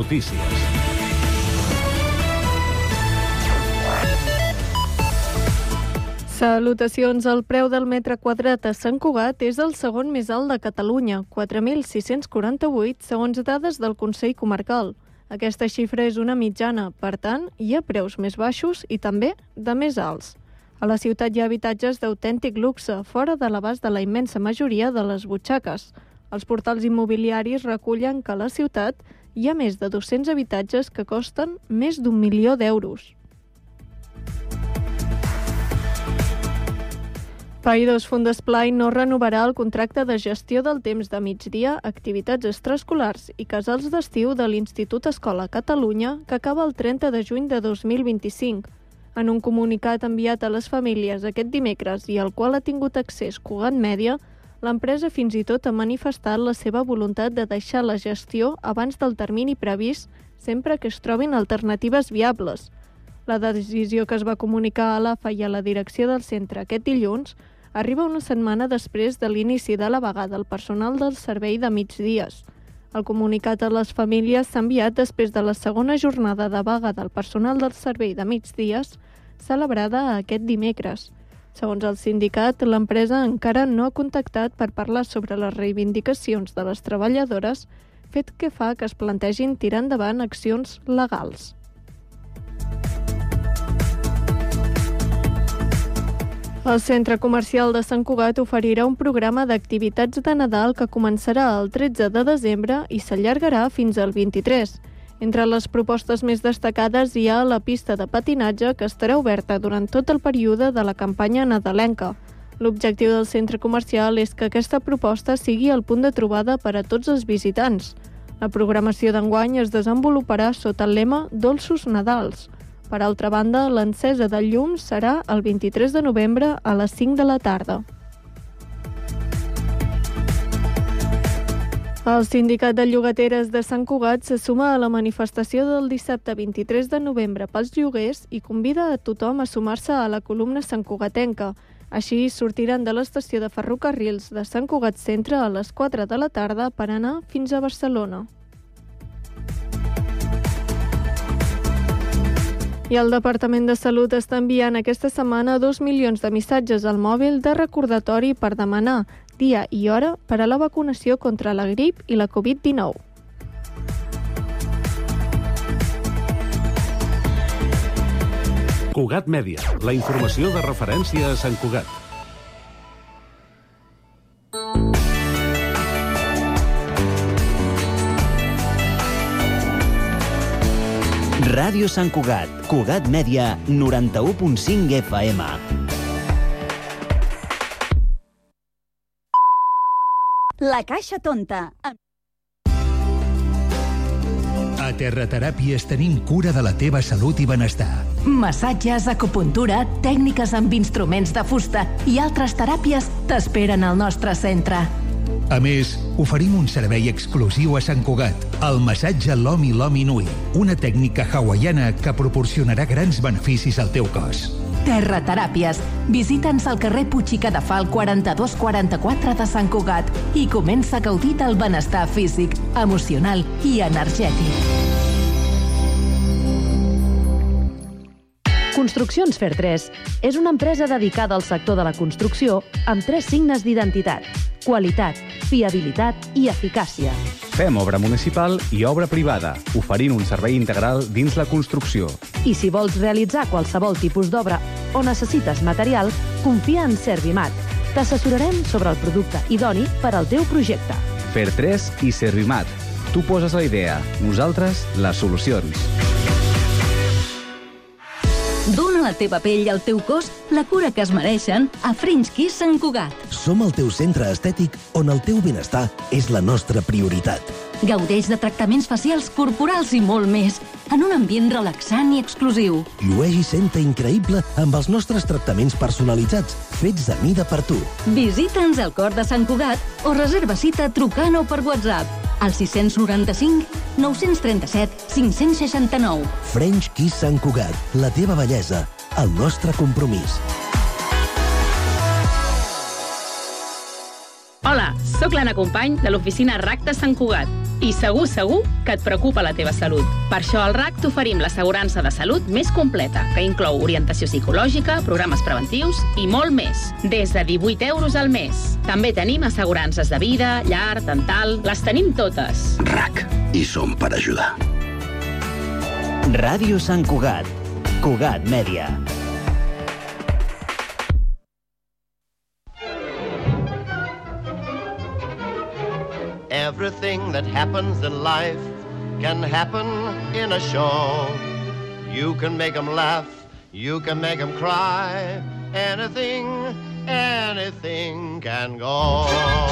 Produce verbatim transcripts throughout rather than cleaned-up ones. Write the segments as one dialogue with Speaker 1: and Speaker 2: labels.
Speaker 1: Notícies.
Speaker 2: Salutacions. El preu del metre quadrat a Sant Cugat és el segon més alt de Catalunya, quatre mil sis-cents quaranta-vuit, segons dades del Consell Comarcal. Aquesta xifra és una mitjana, per tant, hi ha preus més baixos i també de més alts. A la ciutat hi ha habitatges d'autèntic luxe, fora de l'abast de la immensa majoria de les butxaques. Els portals immobiliaris recullen que a la ciutat hi ha més de dos-cents habitatges que costen més d'un milió d'euros. Païdós Fundesplai no renovarà el contracte de gestió del temps de migdia, activitats extraescolars i casals d'estiu de l'Institut Escola Catalunya, que acaba el trenta de juny de dos mil vint-i-cinc. En un comunicat enviat a les famílies aquest dimecres i al qual ha tingut accés Cugat Mèdia, l'empresa fins i tot ha manifestat la seva voluntat de deixar la gestió abans del termini previst, sempre que es trobin alternatives viables. La decisió que es va comunicar a l'A F A i a la direcció del centre aquest dilluns arriba una setmana després de l'inici de la vaga del personal del servei de migdies. El comunicat a les famílies s'ha enviat després de la segona jornada de vaga del personal del servei de migdies, celebrada aquest dimecres. Segons el sindicat, l'empresa encara no ha contactat per parlar sobre les reivindicacions de les treballadores, fet que fa que es plantegin tirar endavant accions legals. El Centre Comercial de Sant Cugat oferirà un programa d'activitats de Nadal que començarà el tretze de desembre i s'allargarà fins al vint-i-tres. Entre les propostes més destacades hi ha la pista de patinatge, que estarà oberta durant tot el període de la campanya nadalenca. L'objectiu del centre comercial és que aquesta proposta sigui el punt de trobada per a tots els visitants. La programació d'enguany es desenvoluparà sota el lema Dolços Nadals. Per altra banda, l'encesa del llum serà el vint-i-tres de novembre a les cinc de la tarda. El Sindicat de Llogateres de Sant Cugat se suma a la manifestació del dissabte vint-i-tres de novembre pels lloguers i convida a tothom a sumar-se a la columna santcugatenca. Així sortiran de l'estació de ferrocarrils de Sant Cugat Centre a les quatre de la tarda per anar fins a Barcelona. I el Departament de Salut està enviant aquesta setmana dos milions de missatges al mòbil de recordatori per demanar dia i hora per a la vacunació contra la grip i la covid dinou.
Speaker 1: Cugat Mèdia, la informació de referència a Sant Cugat.
Speaker 3: Ràdio Sant Cugat, Cugat Mèdia, noranta-u punt cinc F M.
Speaker 4: La Caixa Tonta.
Speaker 5: A Terrateràpies tenim cura de la teva salut i benestar.
Speaker 6: Massatges, acupuntura, tècniques amb instruments de fusta i altres teràpies t'esperen al nostre centre.
Speaker 5: A més, oferim un servei exclusiu a Sant Cugat, el massatge Lomi Lomi Nui, una tècnica hawaiana que proporcionarà grans beneficis al teu cos.
Speaker 6: Terrateràpies. Visita'ns al carrer Puig i Cadafal quaranta-dos quaranta-quatre de Sant Cugat i comença a gaudir del benestar físic, emocional i energètic.
Speaker 7: Construccions Fer tres és una empresa dedicada al sector de la construcció amb tres signes d'identitat: qualitat, fiabilitat i eficàcia.
Speaker 8: Fem obra municipal i obra privada, oferint un servei integral dins la construcció.
Speaker 7: I si vols realitzar qualsevol tipus d'obra o necessites material, confia en Servimat. T'assessorarem sobre el producte idoni per al teu projecte.
Speaker 8: Fer tres i Servimat. Tu poses la idea, nosaltres les solucions.
Speaker 4: Dóna a la teva pell i al teu cos la cura que es mereixen a French Kiss Sant Cugat.
Speaker 9: Som el teu centre estètic on el teu benestar és la nostra prioritat.
Speaker 4: Gaudeix de tractaments facials, corporals i molt més, en un ambient relaxant i exclusiu.
Speaker 9: Llueix i senta increïble amb els nostres tractaments personalitzats, fets a mida per tu.
Speaker 4: Visita'ns al cor de Sant Cugat o reserva cita trucant o per WhatsApp al sis noranta-cinc nou trenta-set cinc seixanta-nou.
Speaker 9: French Kiss Sant Cugat, la teva bellesa, el nostre compromís.
Speaker 10: Hola, sóc l'Anna Company de l'oficina R A C de Sant Cugat. I segur, segur que et preocupa la teva salut. Per això al R A C t'oferim l'assegurança de salut més completa, que inclou orientació psicològica, programes preventius i molt més. Des de divuit euros al mes. També tenim assegurances de vida, llar, dental... Les tenim totes.
Speaker 11: R A C. I som per ajudar.
Speaker 3: Ràdio Sant Cugat. Cugat Mèdia.
Speaker 12: Everything that happens in life can happen in a show. You can make them laugh, you can make them cry. Anything, anything can go.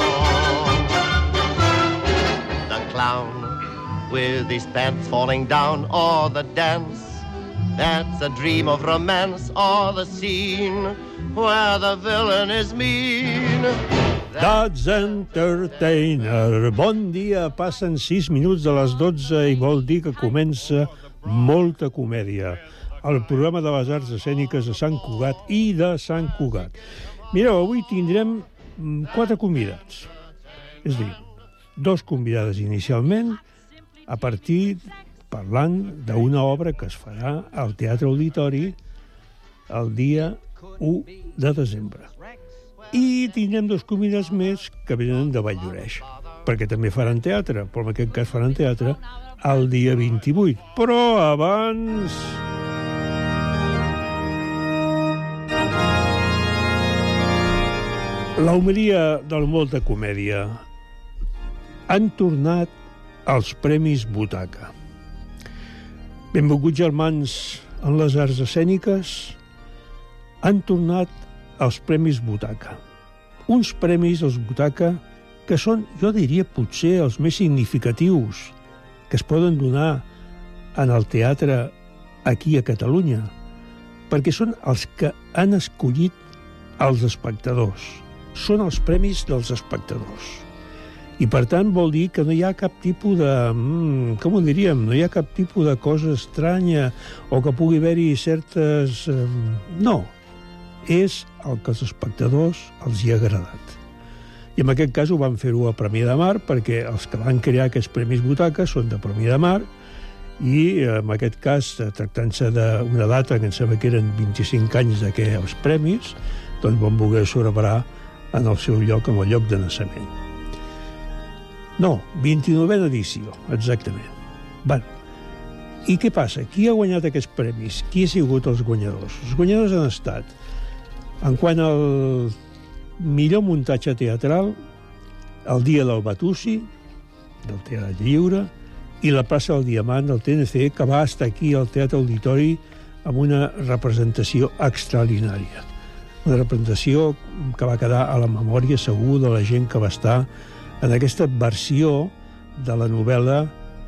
Speaker 12: The clown with his pants falling down, or the dance that's a dream of romance, or the scene where the villain is mean.
Speaker 13: That's Entertainer. Bon dia, passen sis minuts de les dotze i vol dir que comença Molta Comèdia, el programa de les arts escèniques de Sant Cugat i de Sant Cugat. Mireu, avui tindrem quatre convidats. És a dir, dos convidades inicialment, a partir, parlant d'una obra que es farà al Teatre Auditori el dia u de desembre. I tindrem dos convidats més que venen de Valldoreix, perquè també faran teatre, però en aquest cas faran teatre el dia vint-i-vuit. Però abans... La homelia del Molta Comèdia. Han tornat els Premis Butaca. Benvolguts germans en les arts escèniques, han tornat els Premis Butaca. Uns premis, els Butaca, que són, jo diria, potser els més significatius que es poden donar en el teatre aquí a Catalunya, perquè són els que han escollit els espectadors. Són els premis dels espectadors. I, per tant, vol dir que no hi ha cap tipus de... com ho diríem? No hi ha cap tipus de cosa estranya o que pugui haver-hi certes... No. És el que als espectadors els hi ha agradat. I en aquest cas ho van fer-ho a Premià de Mar, perquè els que van crear aquests Premis Butaca són de Premià de Mar, i en aquest cas, tractant-se d'una data que em sembla que eren vint-i-cinc anys d'aquests premis, doncs van voler celebrar en el seu lloc, en el lloc de naixement. No, vint-i-novena edició, exactament. Bé, i què passa? Qui ha guanyat aquests premis? Qui ha sigut els guanyadors? Els guanyadors han estat, en quant al millor muntatge teatral, el Dia del Batusi, del Teatre Lliure, i la Plaça del Diamant del T N C, que va estar aquí al Teatre Auditori amb una representació extraordinària. Una representació que va quedar a la memòria segur de la gent que va estar en aquesta versió de la novel·la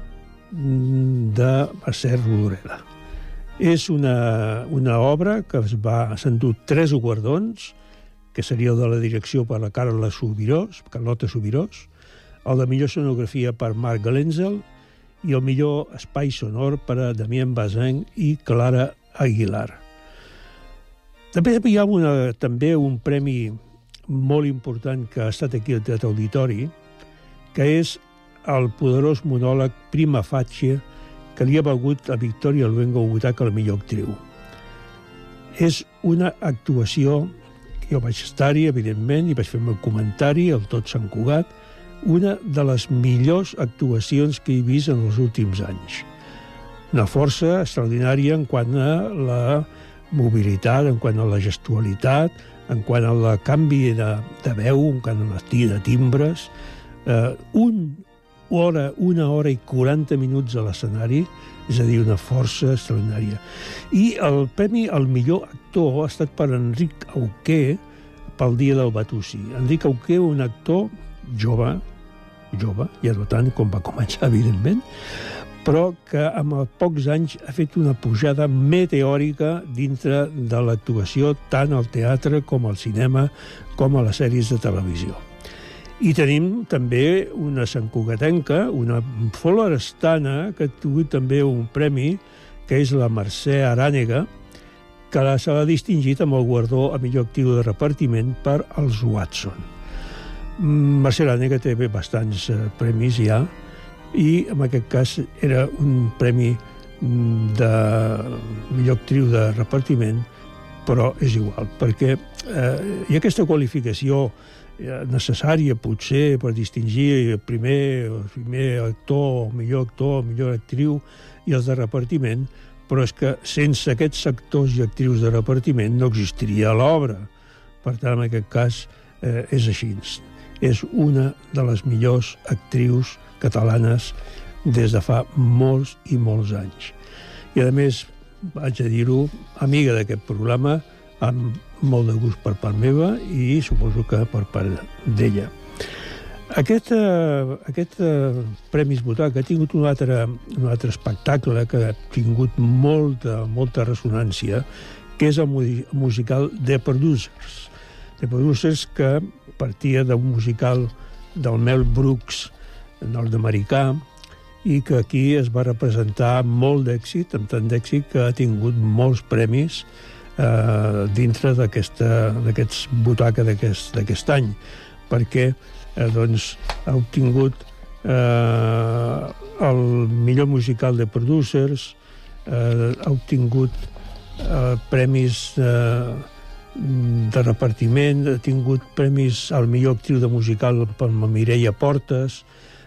Speaker 13: de Mercè Rodoreda. És una, una obra que es va s'endú tres guardons, que seria el de la direcció per la Carla Subirós, Carlota Subirós, el de millor escenografia per Marc Galenzel i el millor espai sonor per a Damien Bazin i Clara Aguilar. També hi ha una, també un premi molt important que ha estat aquí al Teatre Auditori, que és el poderós monòleg Prima Facie, que li ha valgut a Victoria Luengo Butaca la millor actriu. És una actuació que jo vaig estar-hi, evidentment, i vaig fer el meu comentari, el Tot Sant Cugat, una de les millors actuacions que he vist en els últims anys. Una força extraordinària en quant a la mobilitat, en quant a la gestualitat, en quant a la canvi de, de veu, en quant a la de timbres, eh, un hora, una hora i quaranta minuts a l'escenari, és a dir, una força extraordinària. I el premi al millor actor ha estat per Enric Auqué pel Dia del Batusi. Enric Auqué, un actor jove, jove, ja no tant com va començar, evidentment, però que amb pocs anys ha fet una pujada meteòrica dintre de l'actuació tant al teatre com al cinema com a les sèries de televisió. I tenim també una santcugatenca, una florestana, que ha tingut també un premi, que és la Mercè Arànega, que se l'ha distingit amb el guardó a millor actiu de repartiment per als Watson. Mercè Arànega té bastants premis ja, i en aquest cas era un premi de millor actriu de repartiment, però és igual, perquè eh, hi ha aquesta qualificació necessària, potser, per distingir el primer, el primer actor, el millor actor, el millor actriu i els de repartiment, però és que sense aquests actors i actrius de repartiment no existiria l'obra. Per tant, en aquest cas, eh, és així. És una de les millors actrius catalanes des de fa molts i molts anys. I, a més, haig de dir-ho, amiga d'aquest programa, amb molt de gust per part meva i suposo que per part d'ella. Aquest, uh, aquest uh, Premis Butaca ha tingut un altre, un altre espectacle que ha tingut molta, molta ressonància, que és el musical The Producers. The Producers, que partia d'un musical del Mel Brooks nord-americà i que aquí es va representar amb molt d'èxit, amb tant d'èxit que ha tingut molts premis Uh, dintre d'aquests Butaca d'aquest any, perquè uh, doncs, ha obtingut uh, el millor musical de Producers, uh, ha obtingut uh, premis uh, de repartiment, ha tingut premis al millor actriu de musical per Mireia Portes,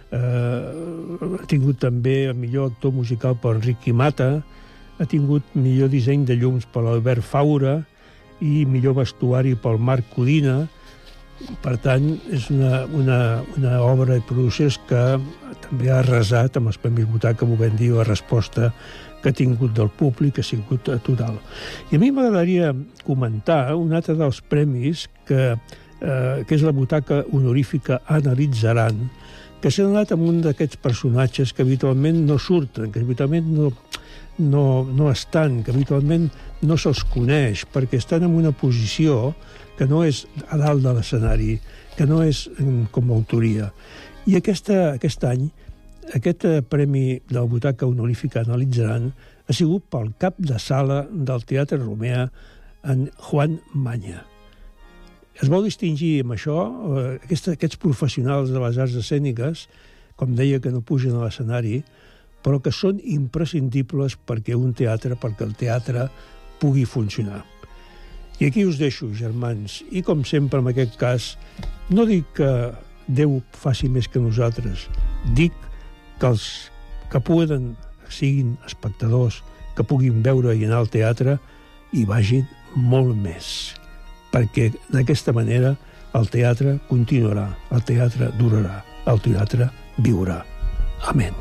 Speaker 13: uh, ha tingut també el millor actor musical per Ricky Mata, ha tingut millor disseny de llums per l'Albert Faura i millor vestuari pel Marc Codina. Per tant, és una, una, una obra de Producers que també ha arrasat amb els Premis Butaca, com ho vam dir, la resposta que ha tingut del públic ha sigut total. I a mi m'agradaria comentar un altre dels premis que, eh, que és la Butaca honorífica Analitzaran, que s'ha donat amb un d'aquests personatges que habitualment no surten, que habitualment no... No, no estan, que habitualment no se'ls coneix, perquè estan en una posició que no és a dalt de l'escenari, que no és com a autoria. I aquesta, aquest any, aquest Premi de la Butaca Honorífica Analitzaran ha sigut pel cap de sala del Teatre Romea, en Juan Maña. Es vol distingir amb això, aquests, aquests professionals de les arts escèniques, com deia, que no pugen a l'escenari, però que són imprescindibles perquè un teatre, perquè el teatre pugui funcionar. I aquí us deixo, germans, i com sempre en aquest cas, no dic que Déu faci més que nosaltres, dic que els que poden, siguin espectadors, que puguin veure i anar al teatre, hi vagin molt més, perquè d'aquesta manera el teatre continuarà, el teatre durarà, el teatre viurà. Amén.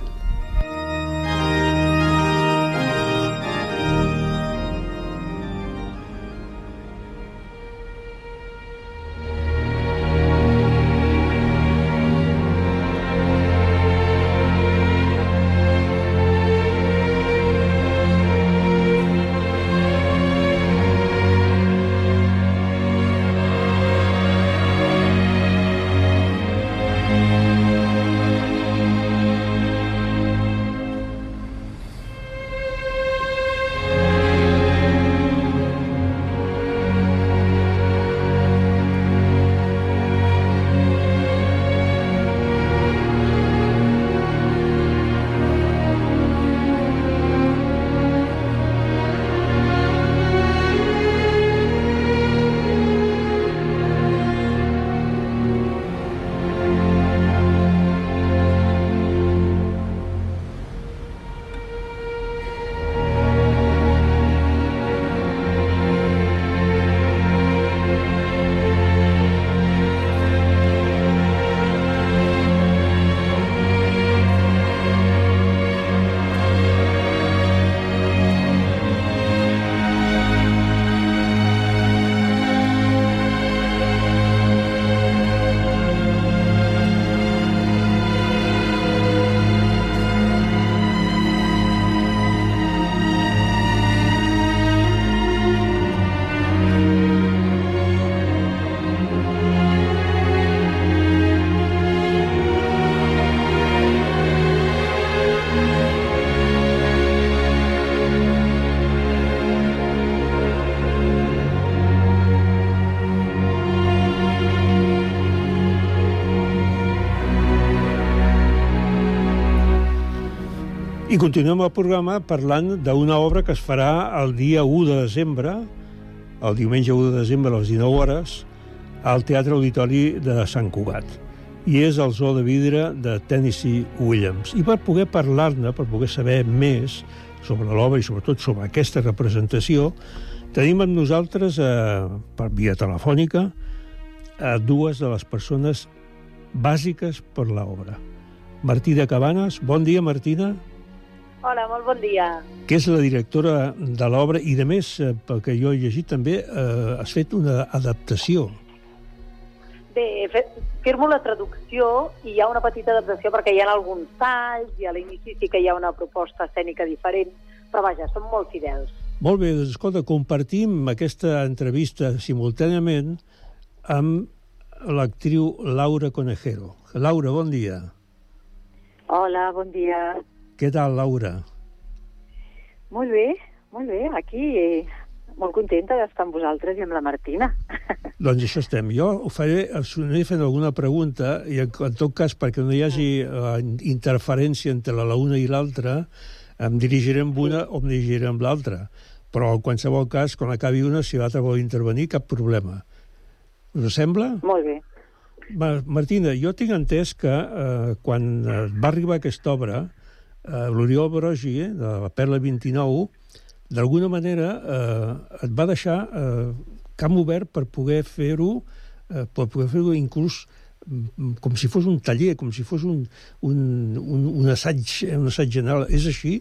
Speaker 13: I continuem el programa parlant d'una obra que es farà el dia u de desembre, el diumenge u de desembre a les dinou hores, al Teatre Auditori de Sant Cugat. I és el Zoo de Vidre de Tennessee Williams. I per poder parlar-ne, per poder saber més sobre l'obra i sobretot sobre aquesta representació, tenim amb nosaltres, eh, per via telefònica, a dues de les persones bàsiques per l'obra. Martina Cabanes. Bon dia, Martina.
Speaker 14: Hola, molt bon dia.
Speaker 13: Que és la directora de l'obra i, a més, pel que jo he llegit també, eh, has fet una adaptació.
Speaker 14: Bé, firmo la traducció i hi ha una petita adaptació perquè hi ha alguns talls i a l'inici sí que hi ha una proposta escènica diferent, però vaja, són molt fidels.
Speaker 13: Molt bé, doncs escolta, compartim aquesta entrevista simultàniament amb l'actriu Laura Conejero. Laura, bon dia.
Speaker 15: Hola, bon dia.
Speaker 13: Què tal, Laura?
Speaker 15: Molt bé, molt bé. Aquí eh, molt contenta d'estar amb vosaltres i amb la Martina.
Speaker 13: Doncs això estem. Jo ho faré, us aniré fent alguna pregunta i en, en tot cas, perquè no hi hagi uh, interferència entre la una i l'altra, em dirigiré amb una o em dirigiré amb l'altra. Però en qualsevol cas, quan acabi una, si l'altra vol intervenir, cap problema. Us sembla?
Speaker 15: Molt bé.
Speaker 13: Martina, jo tinc entès que eh, quan va arribar aquesta obra, Uh, l'Oriol Brogi, eh, de la Perla vint-i-nou, d'alguna manera eh, et va deixar eh, camp obert per poder fer-ho, eh, per poder fer-ho inclús mm, com si fos un taller, com si fos un, un, un, un, assaig, un assaig general. És així?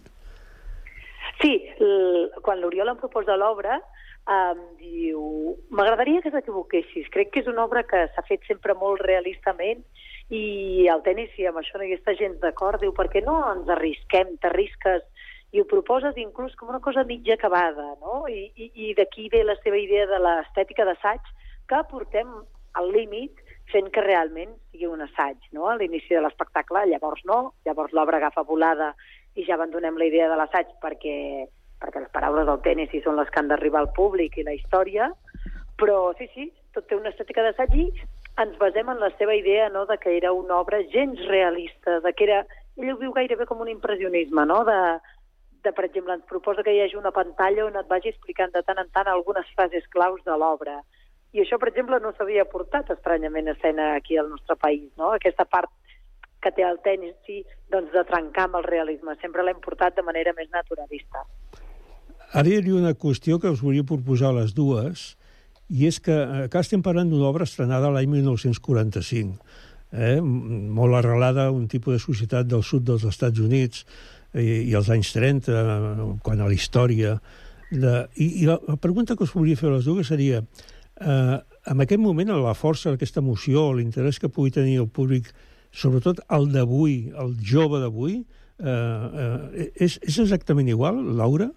Speaker 14: Sí, quan l'Oriol em proposa l'obra, em diu, m'agradaria que s'equivoquessis. Crec que és una obra que s'ha fet sempre molt realistament i el Tennessee amb això no hi està gens d'acord, diu, per què no ens arrisquem, t'arrisques i ho proposes inclús com una cosa mitja acabada, no? I, i, i d'aquí ve la seva idea de l'estètica d'assaig que portem al límit fent que realment sigui un assaig, no? A l'inici de l'espectacle, llavors no, llavors l'obra agafa volada i ja abandonem la idea de l'assaig perquè, perquè les paraules del Tennessee són les que han d'arribar al públic i la història, però sí, sí, tot té una estètica d'assaig i ens basem en la seva idea, no?, de que era una obra gens realista, de que era... Ell ho viu gairebé com un impressionisme, no?, de, de, per exemple, ens proposa que hi hagi una pantalla on et vagi explicant de tant en tant algunes frases claus de l'obra. I això, per exemple, no s'havia portat estranyament a escena aquí al nostre país, no?, aquesta part que té el Tennessee, doncs, de trencar amb el realisme. Sempre l'hem portat de manera més naturalista.
Speaker 13: Ara hi hauria una qüestió que us volia proposar a les dues, i és que acá estem parlant d'una obra estrenada l'any mil nou-cents quaranta-cinc, eh? molt arrelada a un tipus de societat del sud dels Estats Units i, i als anys trenta, quan a la història. De... I, I la, la pregunta que us volia fer a les dues seria, eh, en aquest moment, la força d'aquesta emoció, l'interès que pugui tenir el públic, sobretot el d'avui, el jove d'avui, eh, eh, és, és exactament igual, Laura?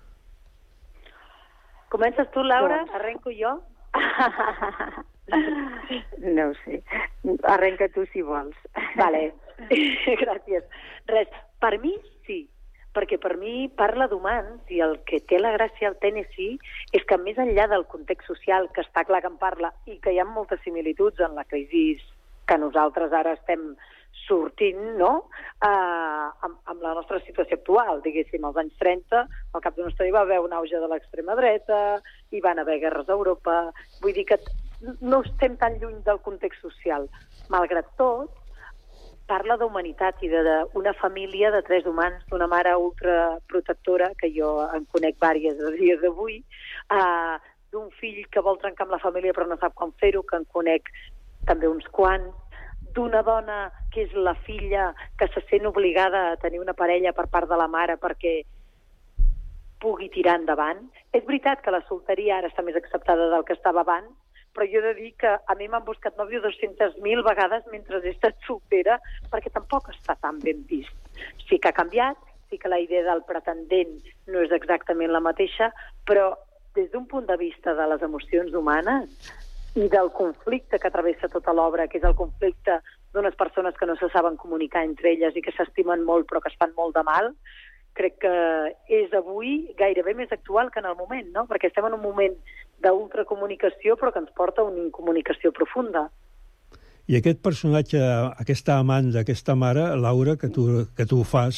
Speaker 14: Comences tu, Laura? Arrenco jo?
Speaker 15: No ho sé. Arrenca tu, si vols.
Speaker 14: Vale. Gràcies. Res, per mi, sí. Perquè per mi parla d'humans i el que té la gràcia al Tennessee és que més enllà del context social, que està clar que en parla i que hi ha moltes similituds en la crisi que nosaltres ara estem sortint, no?, eh, amb, amb la nostra situació actual. Diguéssim, als anys trenta, al cap d'una estona hi va haver un auge de l'extrema dreta, hi van haver guerres a Europa... Vull dir que no estem tan lluny del context social. Malgrat tot, parla d'humanitat i d'una família de tres humans, d'una mare ultraprotectora, que jo en conec vàries a dies d'avui, eh, d'un fill que vol trencar amb la família però no sap com fer-ho, que en conec també uns quants, d'una dona que és la filla que se sent obligada a tenir una parella per part de la mare perquè pugui tirar endavant. És veritat que la solteria ara està més acceptada del que estava abans, però jo he de dir que a mi m'han buscat nòvio dues-centes mil vegades mentre he estat soltera perquè tampoc està tan ben vist. Sí que ha canviat, sí que la idea del pretendent no és exactament la mateixa, però des d'un punt de vista de les emocions humanes i del conflicte que travessa tota l'obra, que és el conflicte d'unes persones que no se saben comunicar entre elles i que s'estimen molt però que es fan molt de mal, crec que és avui gairebé més actual que en el moment, no? Perquè estem en un moment d'ultracomunicació però que ens porta a una incomunicació profunda.
Speaker 13: I aquest personatge, aquesta amant d'aquesta mare, Laura, que tu, que tu fas,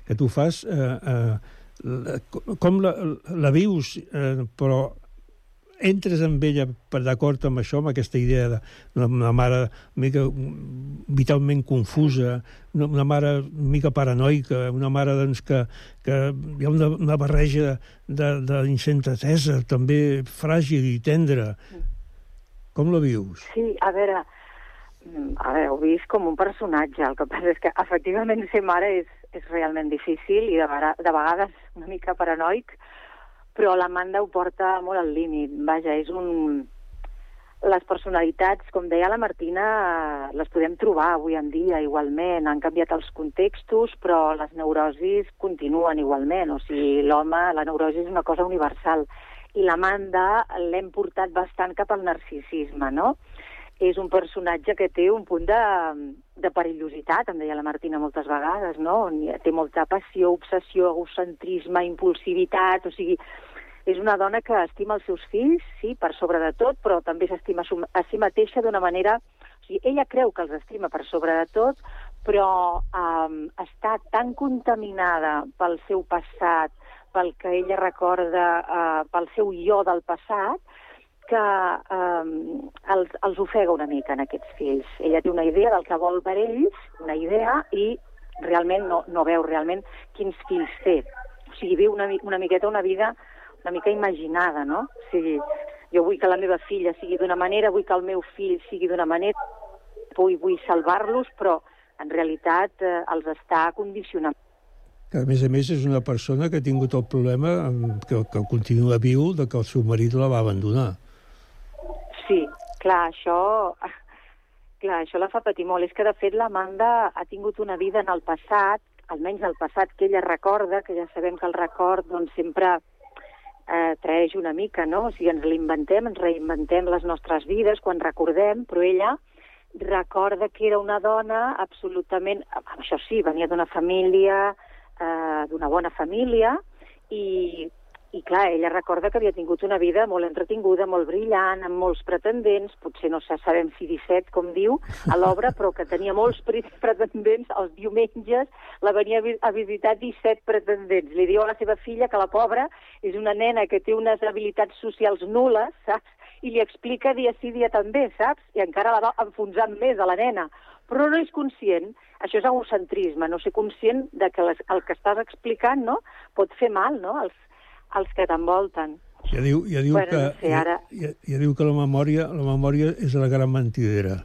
Speaker 13: que tu fas, eh, eh, com la, la vius, eh, però entres amb ella per d'acord amb això, amb aquesta idea d'una mare una mica vitalment confusa, una, una mare una mica paranoica, una mare doncs, que, que hi ha una, una barreja d'insensatesa, també fràgil i tendra. Com la vius?
Speaker 15: Sí, a veure, a veure, ho vist com un personatge. El que passa és que, efectivament, ser mare és, és realment difícil i de, de vegades una mica paranoic, però l'Amanda ho porta molt al límit. Vaja, és un... Les personalitats, com deia la Martina, les podem trobar avui en dia igualment. Han canviat els contextos, però les neurosis continuen igualment. O sigui, l'home, la neurosi és una cosa universal. I l'Amanda l'hem portat bastant cap al narcisisme, no? És un personatge que té un punt de, de perillositat, em deia la Martina moltes vegades, no? Té molta passió, obsessió, egocentrisme, impulsivitat, o sigui, és una dona que estima els seus fills, sí, per sobre de tot, però també s'estima a si mateixa d'una manera... O sigui, ella creu que els estima per sobre de tot, però um, està tan contaminada pel seu passat, pel que ella recorda, uh, pel seu jo del passat, que eh, els, els ofega una mica en aquests fills. Ella té una idea del que vol per ells, una idea, i realment no, no veu realment quins fills té. O sigui, viu una, una miqueta una vida una mica imaginada, no? O sigui, jo vull que la meva filla sigui d'una manera, vull que el meu fill sigui d'una manera, vull, vull salvar-los, però en realitat eh, els està condicionant.
Speaker 13: Que a més a més és una persona que ha tingut el problema que, que continua viu de que el seu marit la va abandonar.
Speaker 15: Sí, clar, això, clar, això la fa patir molt. És que, de fet, l'Amanda ha tingut una vida en el passat, almenys el passat que ella recorda, que ja sabem que el record doncs, sempre eh, traeix una mica, no? O sigui, ens l'inventem, ens reinventem les nostres vides quan recordem, però ella recorda que era una dona absolutament... Això sí, venia d'una família, eh, d'una bona família, i... I clar, ella recorda que havia tingut una vida molt entretinguda, molt brillant, amb molts pretendents, potser no sabem si disset, com diu, a l'obra, però que tenia molts pretendents. Els diumenges la venia a visitar disset pretendents. Li diu a la seva filla que la pobra és una nena que té unes habilitats socials nules, saps? I li explica dia sí, dia també, saps? I encara la va enfonsant més a la nena. Però no és conscient, això és egocentrisme, no ser conscient de que les, el que estàs explicant, no?, pot fer mal, no?, els els que t'envolten.
Speaker 13: Ja diu, ja diu
Speaker 15: bueno,
Speaker 13: que,
Speaker 15: no sé, ara...
Speaker 13: ja, ja diu que la memòria, la memòria és la gran mentidera.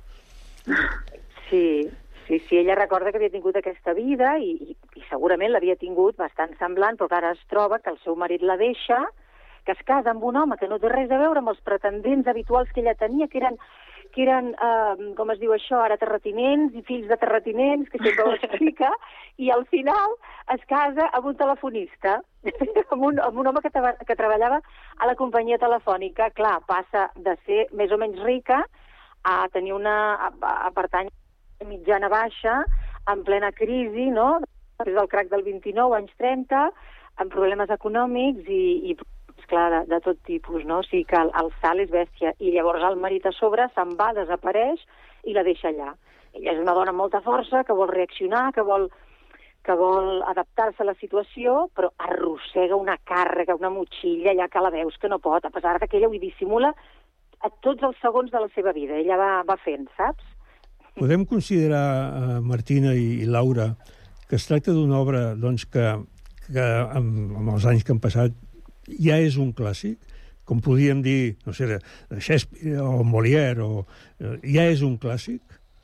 Speaker 15: Sí, sí, sí, ella recorda que havia tingut aquesta vida i, i, i segurament l'havia tingut bastant semblant, però ara es troba que el seu marit la deixa, que es casa amb un home que no té res a veure amb els pretendents habituals que ella tenia, que eren, que eren eh, com es diu això, ara terratinents i fills de terratinents, que sempre ho explica, i al final es casa amb un telefonista, amb, un, amb un home que, que treballava a la companyia telefònica. Clar, passa de ser més o menys rica a tenir una... a, a pertany mitjana baixa, en plena crisi, no?, després del crac del vint-i-nou, anys trenta, amb problemes econòmics i, i clar, de, de tot tipus, no? O sigui que el, el salt és bèstia. I llavors el marit a sobre se'n va, desapareix i la deixa allà. Ella és una dona amb molta força, que vol reaccionar, que vol, que vol adaptar-se a la situació, però arrossega una càrrega, una motxilla, allà que la veus que no pot, a pesar que ella ho dissimula a tots els segons de la seva vida. Ella va, va fent, saps?
Speaker 13: Podem considerar, uh, Martina i, i Laura, que es tracta d'una obra doncs, que, que amb, amb els anys que han passat ja és un clàssic, com podríem dir, no sé, de Shakespeare o Molière, o, eh, ja és un clàssic?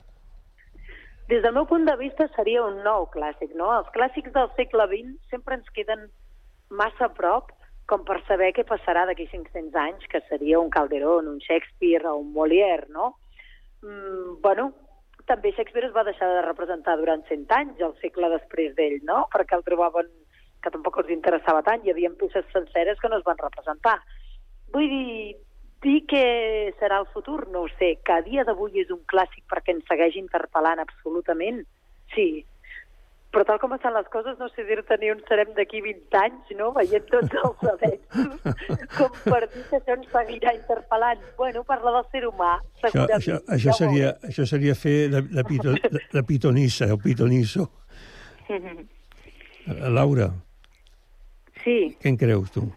Speaker 14: Des del meu punt de vista seria un nou clàssic, no? Els clàssics del segle vint sempre ens queden massa a prop com per saber què passarà d'aquí cinc-cents anys, que seria un Calderón, un Shakespeare o un Molière, no? Mm, bueno, també Shakespeare es va deixar de representar durant cent anys, el segle després d'ell, no? Perquè el trobaven que tampoc els interessava tant, hi havia peces senceres que no es van representar. Vull dir, dir que serà el futur, no ho sé, que a dia d'avui és un clàssic perquè ens segueix interpel·lant absolutament, sí. Però tal com estan les coses, no sé dir-te ni on serem d'aquí vint anys, no?, veient tots els avenços, com per dir que això ens seguirà interpel·lant. Bueno, parla del ser humà, segurament.
Speaker 13: Això, això, això, seria, això seria fer de, de, pito, de, de pitonissa, o pitonisso. Laura.
Speaker 15: Sí.
Speaker 13: Què en creus, tu?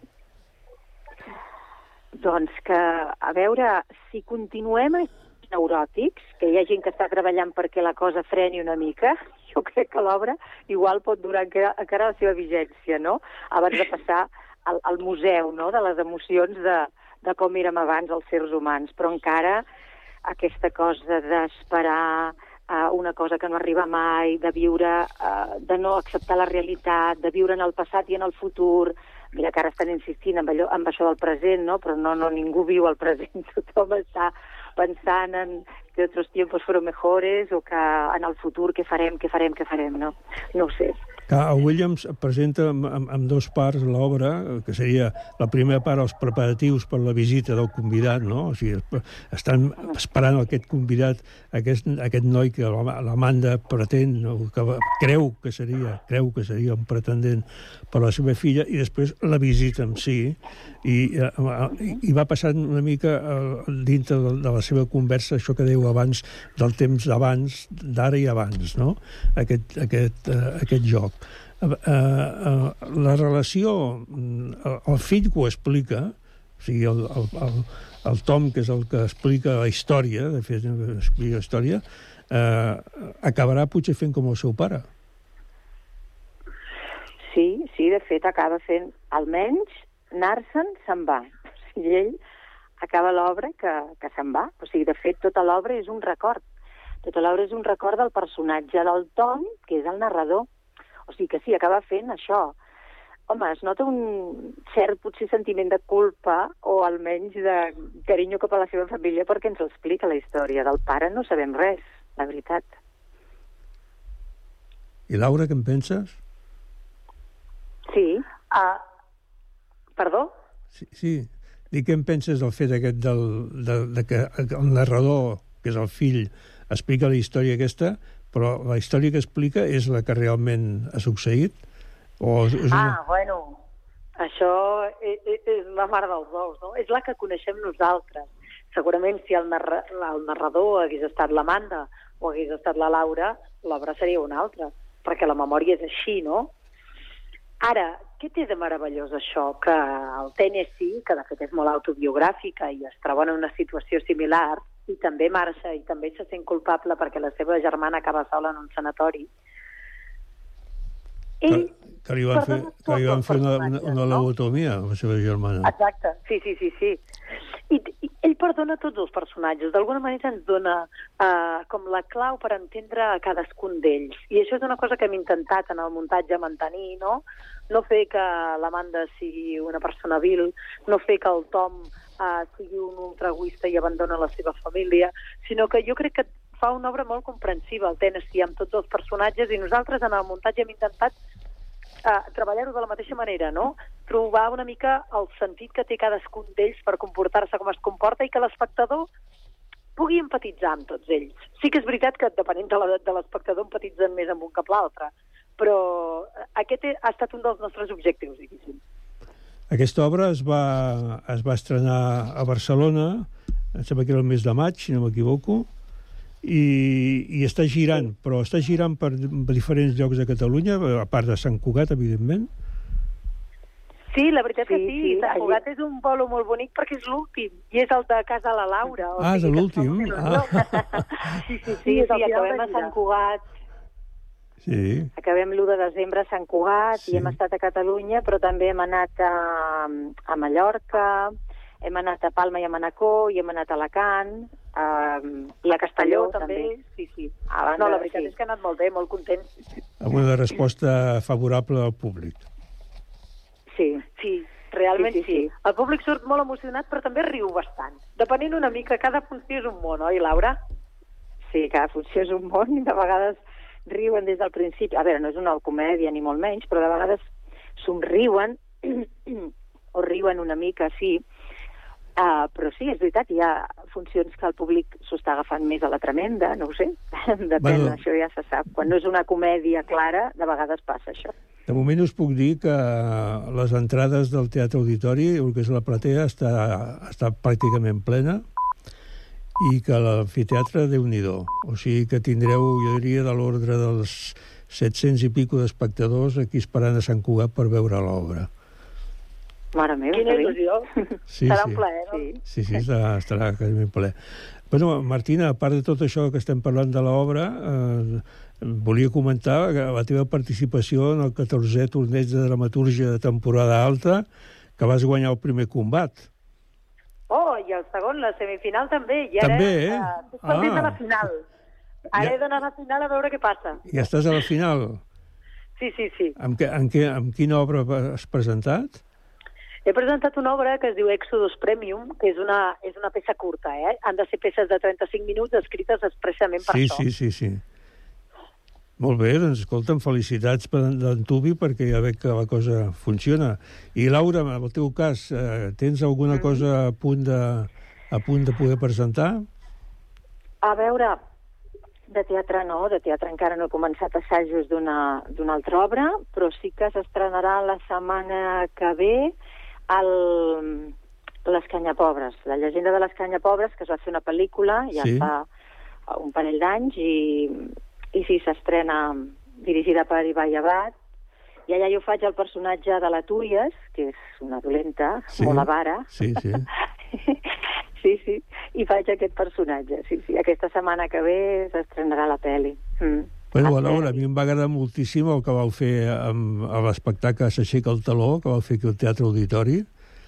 Speaker 15: Doncs que, a veure, si continuem neuròtics, que hi ha gent que està treballant perquè la cosa freni una mica, jo crec que l'obra igual pot durar encara, encara la seva vigència, no? Abans de passar al, al museu, no?, de les emocions de, de com érem abans els sers humans. Però encara aquesta cosa d'esperar uh, una cosa que no arriba mai, de viure, uh, de no acceptar la realitat, de viure en el passat i en el futur. Mira que ara estan insistint amb, allò, amb això del present, no? Però no, no, ningú viu el present. Tothom està pensant en que altres tiempos fueron mejores o que en el futur què farem, què farem, què farem, no? No ho sé.
Speaker 13: El Williams presenta amb, amb, amb dos parts l'obra, que seria la primera part, els preparatius per la visita del convidat, no? O sigui, estan esperant aquest convidat, aquest, aquest noi que l'Amanda pretén, no? Que creu que seria, creu que seria un pretendent per la seva filla, i després la visita en si, i, i va passant una mica dintre de la seva conversa, això que dèieu abans, del temps d'abans, d'ara i abans, no? Aquest, aquest, aquest joc. Uh, uh, la relació, el, el fill que ho explica, o sigui, el, el, el, el Tom, que és el que explica la història, de fet, explica la història, uh, acabarà potser fent com el seu pare.
Speaker 15: Sí, sí, de fet, acaba fent, almenys, anar-se'n se'n va. O sigui, ell acaba l'obra que, que se'n va. O sigui, de fet, tota l'obra és un record. Tota l'obra és un record del personatge del Tom, que és el narrador. O sigui que sí, acaba fent això. Home, es nota un cert, potser, sentiment de culpa o almenys de carinyo cap a la seva família perquè ens explica la història. Del pare no sabem res, la veritat.
Speaker 13: I Laura, què en penses?
Speaker 14: Sí. Uh, perdó?
Speaker 13: Sí, sí. Dic, què en penses del fet aquest del, de, de que el narrador, que és el fill, explica la història aquesta, però la història que explica és la que realment ha succeït? O és una...
Speaker 14: Ah, bueno, això és, és la mare dels ous, no? És la que coneixem nosaltres. Segurament si el, narra, el narrador hagués estat l'Amanda o hagués estat la Laura, l'obra seria una altra, perquè la memòria és així, no? Ara, què té de meravellós això? Que el Tennessee, que de fet és molt autobiogràfica i es troba en una situació similar, i també marxa i també se sent culpable perquè la seva germana acaba sola en un sanatori. Ell,
Speaker 13: que, que li van fer, que li van fer una, una, una lobotomia a la seva germana.
Speaker 14: Exacte, sí, sí, sí, sí. I, i ell perdona tots els personatges. D'alguna manera ens dona uh, com la clau per entendre a cadascun d'ells. I això és una cosa que hem intentat en el muntatge mantenir, no? No fer que l'Amanda sigui una persona vil, no fer que el Tom uh, sigui un ultraegoista i abandona la seva família, sinó que jo crec que fa una obra molt comprensiva, el Tennessee, amb tots els personatges, i nosaltres en el muntatge hem intentat uh, treballar-ho de la mateixa manera, no? Trobar una mica el sentit que té cadascun d'ells per comportar-se com es comporta i que l'espectador pugui empatitzar amb tots ells. Sí que és veritat que, depenent de l'edat de l'espectador, empatitzen més amb un que amb l'altre, però aquest ha estat un dels nostres objectius, diguéssim.
Speaker 13: Aquesta obra es va, es va estrenar a Barcelona, em sembla que era el mes de maig, si no m'equivoco, i, i està girant, però està girant per diferents llocs de Catalunya, a part de Sant Cugat, evidentment.
Speaker 14: Sí, la veritat sí, que sí.
Speaker 15: sí
Speaker 14: Sant Cugat és un polo molt bonic perquè és l'últim, i és el de casa la Laura.
Speaker 13: Ah, és l'últim? Ah.
Speaker 14: Sí, sí, sí, sí, acabem a Sant Cugat.
Speaker 13: Sí.
Speaker 15: Acabem l'u de desembre a Sant Cugat, sí. I hem estat a Catalunya, però també hem anat a, a Mallorca, hem anat a Palma i a Manacor, i hem anat a Alacant, a, i a Castelló, també. també.
Speaker 14: Sí, sí. Abans, no, la veritat sí. és que ha anat molt bé, molt content.
Speaker 13: Amb una resposta favorable al públic.
Speaker 14: Sí, sí, realment sí, sí, sí. sí. El públic surt molt emocionat, però també riu bastant. Depenent una mica, cada funció és un món, oi, Laura?
Speaker 15: Sí, cada funció és un món, i de vegades riuen des del principi. A veure, no és una comèdia ni molt menys, però de vegades somriuen o riuen una mica, sí. Uh, però sí, és veritat, hi ha funcions que el públic s'ho està agafant més a la tremenda, no ho sé, depèn, bueno, això ja se sap. Quan no és una comèdia clara, de vegades passa això.
Speaker 13: De moment us puc dir que les entrades del Teatre Auditori, el que és la platea, està, està pràcticament plena, i que l'amfiteatre, Déu-n'hi-do. O sigui que tindreu, jo diria, de l'ordre dels set-cents i pico d'espectadors aquí esperant a Sant Cugat per veure l'obra.
Speaker 15: Mare meva,
Speaker 14: quina il·lusió.
Speaker 13: Sí,
Speaker 14: serà
Speaker 13: sí.
Speaker 14: un plaer, no?
Speaker 13: Sí, sí, estarà, estarà ben ple. Bueno, Martina, a part de tot això que estem parlant de l'obra, eh, volia comentar que la teva participació en el catorzè torneig de dramatúrgia de temporada alta, que vas guanyar el primer combat.
Speaker 14: Oh, i el segon, la semifinal també. I ara,
Speaker 13: també, eh?
Speaker 14: Uh, estic pendent
Speaker 13: Ah.
Speaker 14: de la final. Ara
Speaker 13: Ja.
Speaker 14: he d'anar a la final a veure què passa.
Speaker 13: Ja estàs a la final.
Speaker 14: Sí, sí, sí.
Speaker 13: Amb, què, amb, què, amb quina obra has presentat?
Speaker 14: He presentat una obra que es diu Exodus Premium, que és una, és una peça curta, eh? Han de ser peces de trenta-cinc minuts escrites expressament per
Speaker 13: Sí,
Speaker 14: això.
Speaker 13: sí, sí, sí. Molt bé, doncs escolta'm, felicitats per d'en Tubi perquè ja veig que la cosa funciona. I Laura, en el teu cas, eh, tens alguna mm. cosa a punt, de, a punt de poder presentar?
Speaker 15: A veure, de teatre no, de teatre encara no he començat assajos d'una d'una altra obra, però sí que s'estrenarà la setmana que ve el, Les Canyapobres, la llegenda de les Canyapobres, que es va fer una pel·lícula ja
Speaker 13: Sí.
Speaker 15: fa un parell d'anys, i, i sí, s'estrena dirigida per Ibai Abad, i allà jo faig el personatge de la Túries, que és una dolenta,
Speaker 13: Sí.
Speaker 15: molt avara.
Speaker 13: Sí, sí.
Speaker 15: Sí, sí, i faig aquest personatge, sí, sí. Aquesta setmana que ve s'estrenarà la pel·li. Mm.
Speaker 13: Bueno, a Laura, a mi em va agradar moltíssim el que vau fer amb, a l'espectacle S'aixeca el taló, que vau fer aquí al Teatre Auditori.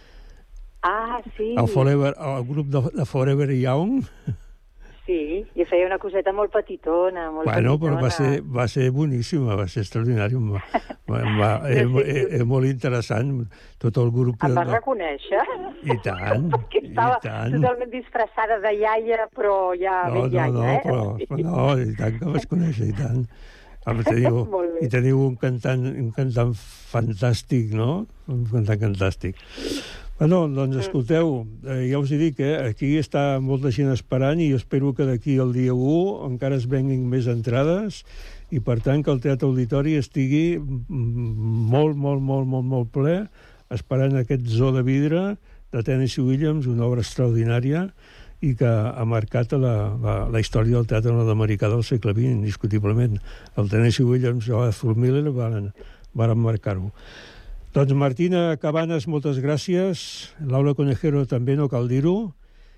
Speaker 15: Ah, sí.
Speaker 13: El, Forever, el grup de, de Forever Young.
Speaker 15: Sí, i feia una coseta molt petitona, molt
Speaker 13: Bueno,
Speaker 15: petitona.
Speaker 13: però va ser, va ser boníssima, va ser extraordinari. Em va, em va, és, és molt interessant, tot el grup...
Speaker 15: Em vas
Speaker 13: de...
Speaker 15: reconèixer?
Speaker 13: I tant,
Speaker 15: Perquè
Speaker 13: i
Speaker 15: estava
Speaker 13: tant.
Speaker 15: totalment disfressada de iaia, però ja
Speaker 13: No,
Speaker 15: ben
Speaker 13: no,
Speaker 15: iaia,
Speaker 13: no,
Speaker 15: eh?
Speaker 13: però, però no, i tant que vas conèixer, i tant. Home, teniu,
Speaker 15: Molt bé.
Speaker 13: I teniu un cantant, un cantant fantàstic, no? Un cantant fantàstic. Bueno, doncs escolteu, eh, ja us he dit que aquí està molta gent esperant i jo espero que d'aquí al dia u encara es venguin més entrades i per tant que el Teatre Auditori estigui molt, molt, molt, molt, molt ple esperant aquest Zoo de vidre de Tennessee Williams, una obra extraordinària i que ha marcat la, la, la història del teatre nord-americà del segle vint, indiscutiblement. El Tennessee Williams i Arthur Miller van, van marcar-ho. Doncs Martina Cabanes, moltes gràcies. Laura Conejero també, no cal dir-ho.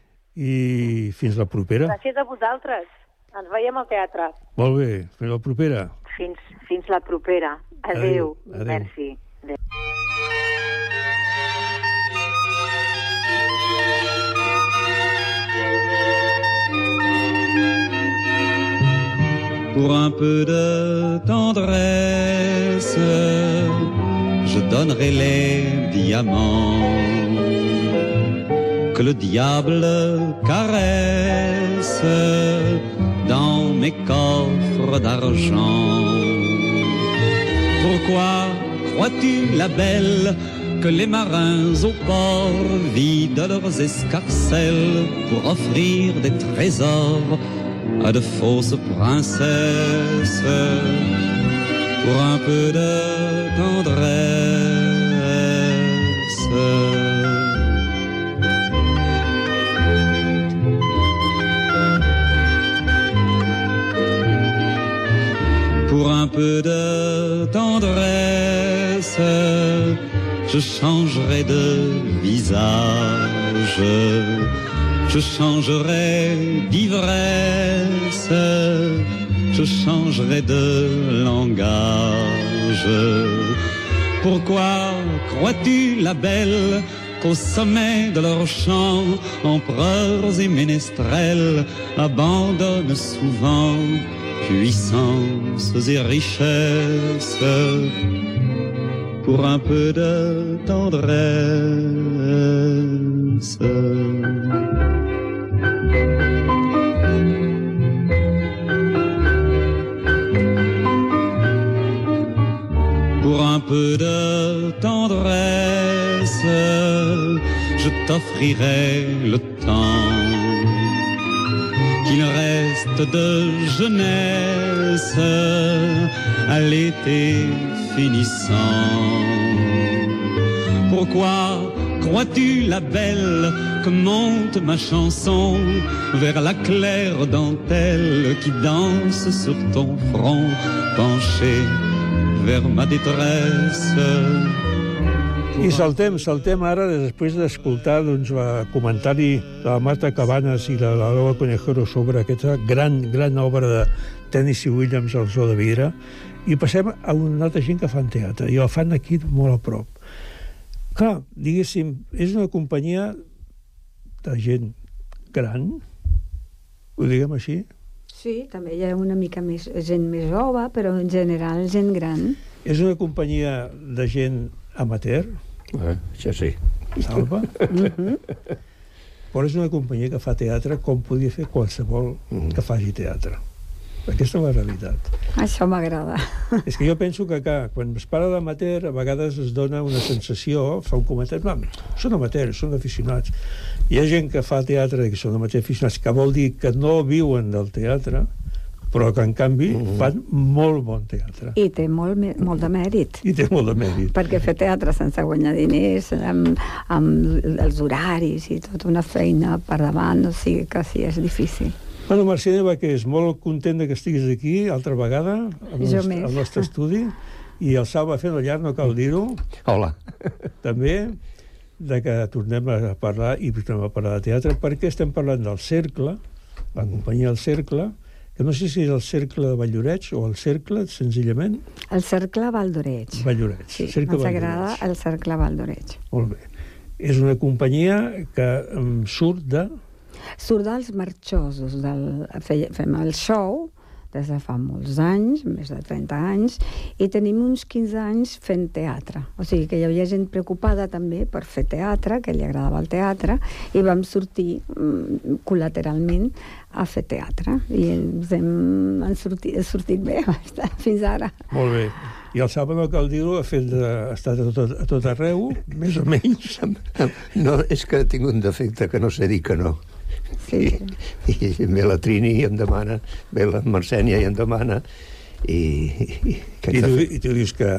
Speaker 13: I fins la propera.
Speaker 14: Gràcies a vosaltres. Ens veiem al teatre.
Speaker 13: Molt bé, fins la propera.
Speaker 15: Fins, fins la propera. Adéu.
Speaker 13: Adéu. Adéu.
Speaker 15: Merci. Adéu.
Speaker 16: Pour un peu de tendresse, je donnerai les diamants que le diable caresse dans mes coffres d'argent. Pourquoi crois-tu, la belle, que les marins au port vident leurs escarcelles pour offrir des trésors à de fausses princesses? Pour un peu de tendresse. Pour un peu de tendresse, je changerai de visage, je changerai d'ivresse, je changerai de langage. Pourquoi crois-tu, la belle, qu'au sommet de leur chant, empereurs et ménestrels abandonnent souvent puissances et richesses pour un peu de tendresse? Pour un peu de tendresse, je t'offrirai le temps qu'il reste de jeunesse à l'été finissant. Pourquoi crois-tu, la belle, que monte ma chanson vers la claire dentelle qui danse sur ton front penché vers ma détresse.
Speaker 13: I saltem, saltem ara, després d'escoltar doncs, el comentari de la Marta Cabanes i de la Lola Conejero sobre aquesta gran, gran obra de Tennessee Williams al Zoo de Vidre, i passem a una altra gent que fan teatre, i el fan aquí molt a prop. Clar, diguéssim, és una companyia de gent gran, ho diguem així?
Speaker 17: Sí, també hi ha una mica més gent més jove, però en general gent gran.
Speaker 13: És una companyia de gent amateur?
Speaker 11: Eh, això sí.
Speaker 13: Salva?
Speaker 17: Mm-hmm.
Speaker 13: Però és una companyia que fa teatre com podia fer qualsevol que faci teatre. Aquesta és la realitat.
Speaker 17: Això m'agrada.
Speaker 13: És que jo penso que, que quan es parla d'amateur, a vegades es dona una sensació, fa un comentari, no, són amateurs, són aficionats. Hi ha gent que fa teatre que són amateurs aficionats, que vol dir que no viuen del teatre, però que, en canvi, fan molt bon teatre.
Speaker 17: I té molt, molt de mèrit.
Speaker 13: I té molt de mèrit.
Speaker 17: Perquè fer teatre sense guanyar diners, amb, amb els horaris i tota una feina per davant, o sigui que sí, és difícil.
Speaker 13: Bueno, Mercè Neva, que és molt content que estiguis aquí, altra vegada, al nostre, al nostre estudi, i el Salva fent el llarg, no cal dir-ho.
Speaker 11: Hola.
Speaker 13: També, de que tornem a parlar, i tornem a parlar de teatre, perquè estem parlant del Cercle, la companyia del Cercle, que no sé si és el Cercle de Valldoreix o el Cercle, senzillament.
Speaker 17: El Cercle Valldoreix.
Speaker 13: Valldoreix.
Speaker 17: Sí, ens agrada el Cercle Valldoreix.
Speaker 13: Molt bé. És una companyia que um, surt de...
Speaker 17: Surt dels marxosos. Del... Fem el show des de fa molts anys, més de trenta anys, i tenim uns quinze anys fent teatre. O sigui que hi havia gent preocupada també per fer teatre, que li agradava el teatre, i vam sortir mm, col·lateralment a fer teatre. I ens hem han sortit, sortit bé fins ara.
Speaker 13: Molt bé. I el Salva, no cal dir-ho, ha, fet, ha estat a tot, a tot arreu, més o menys.
Speaker 11: No, és que tinc un defecte que no sé dir que no. Sí. I, i ve la Trini i em demana, ve la Marcènia i em demana, i... I,
Speaker 13: I, tu, i tu dius que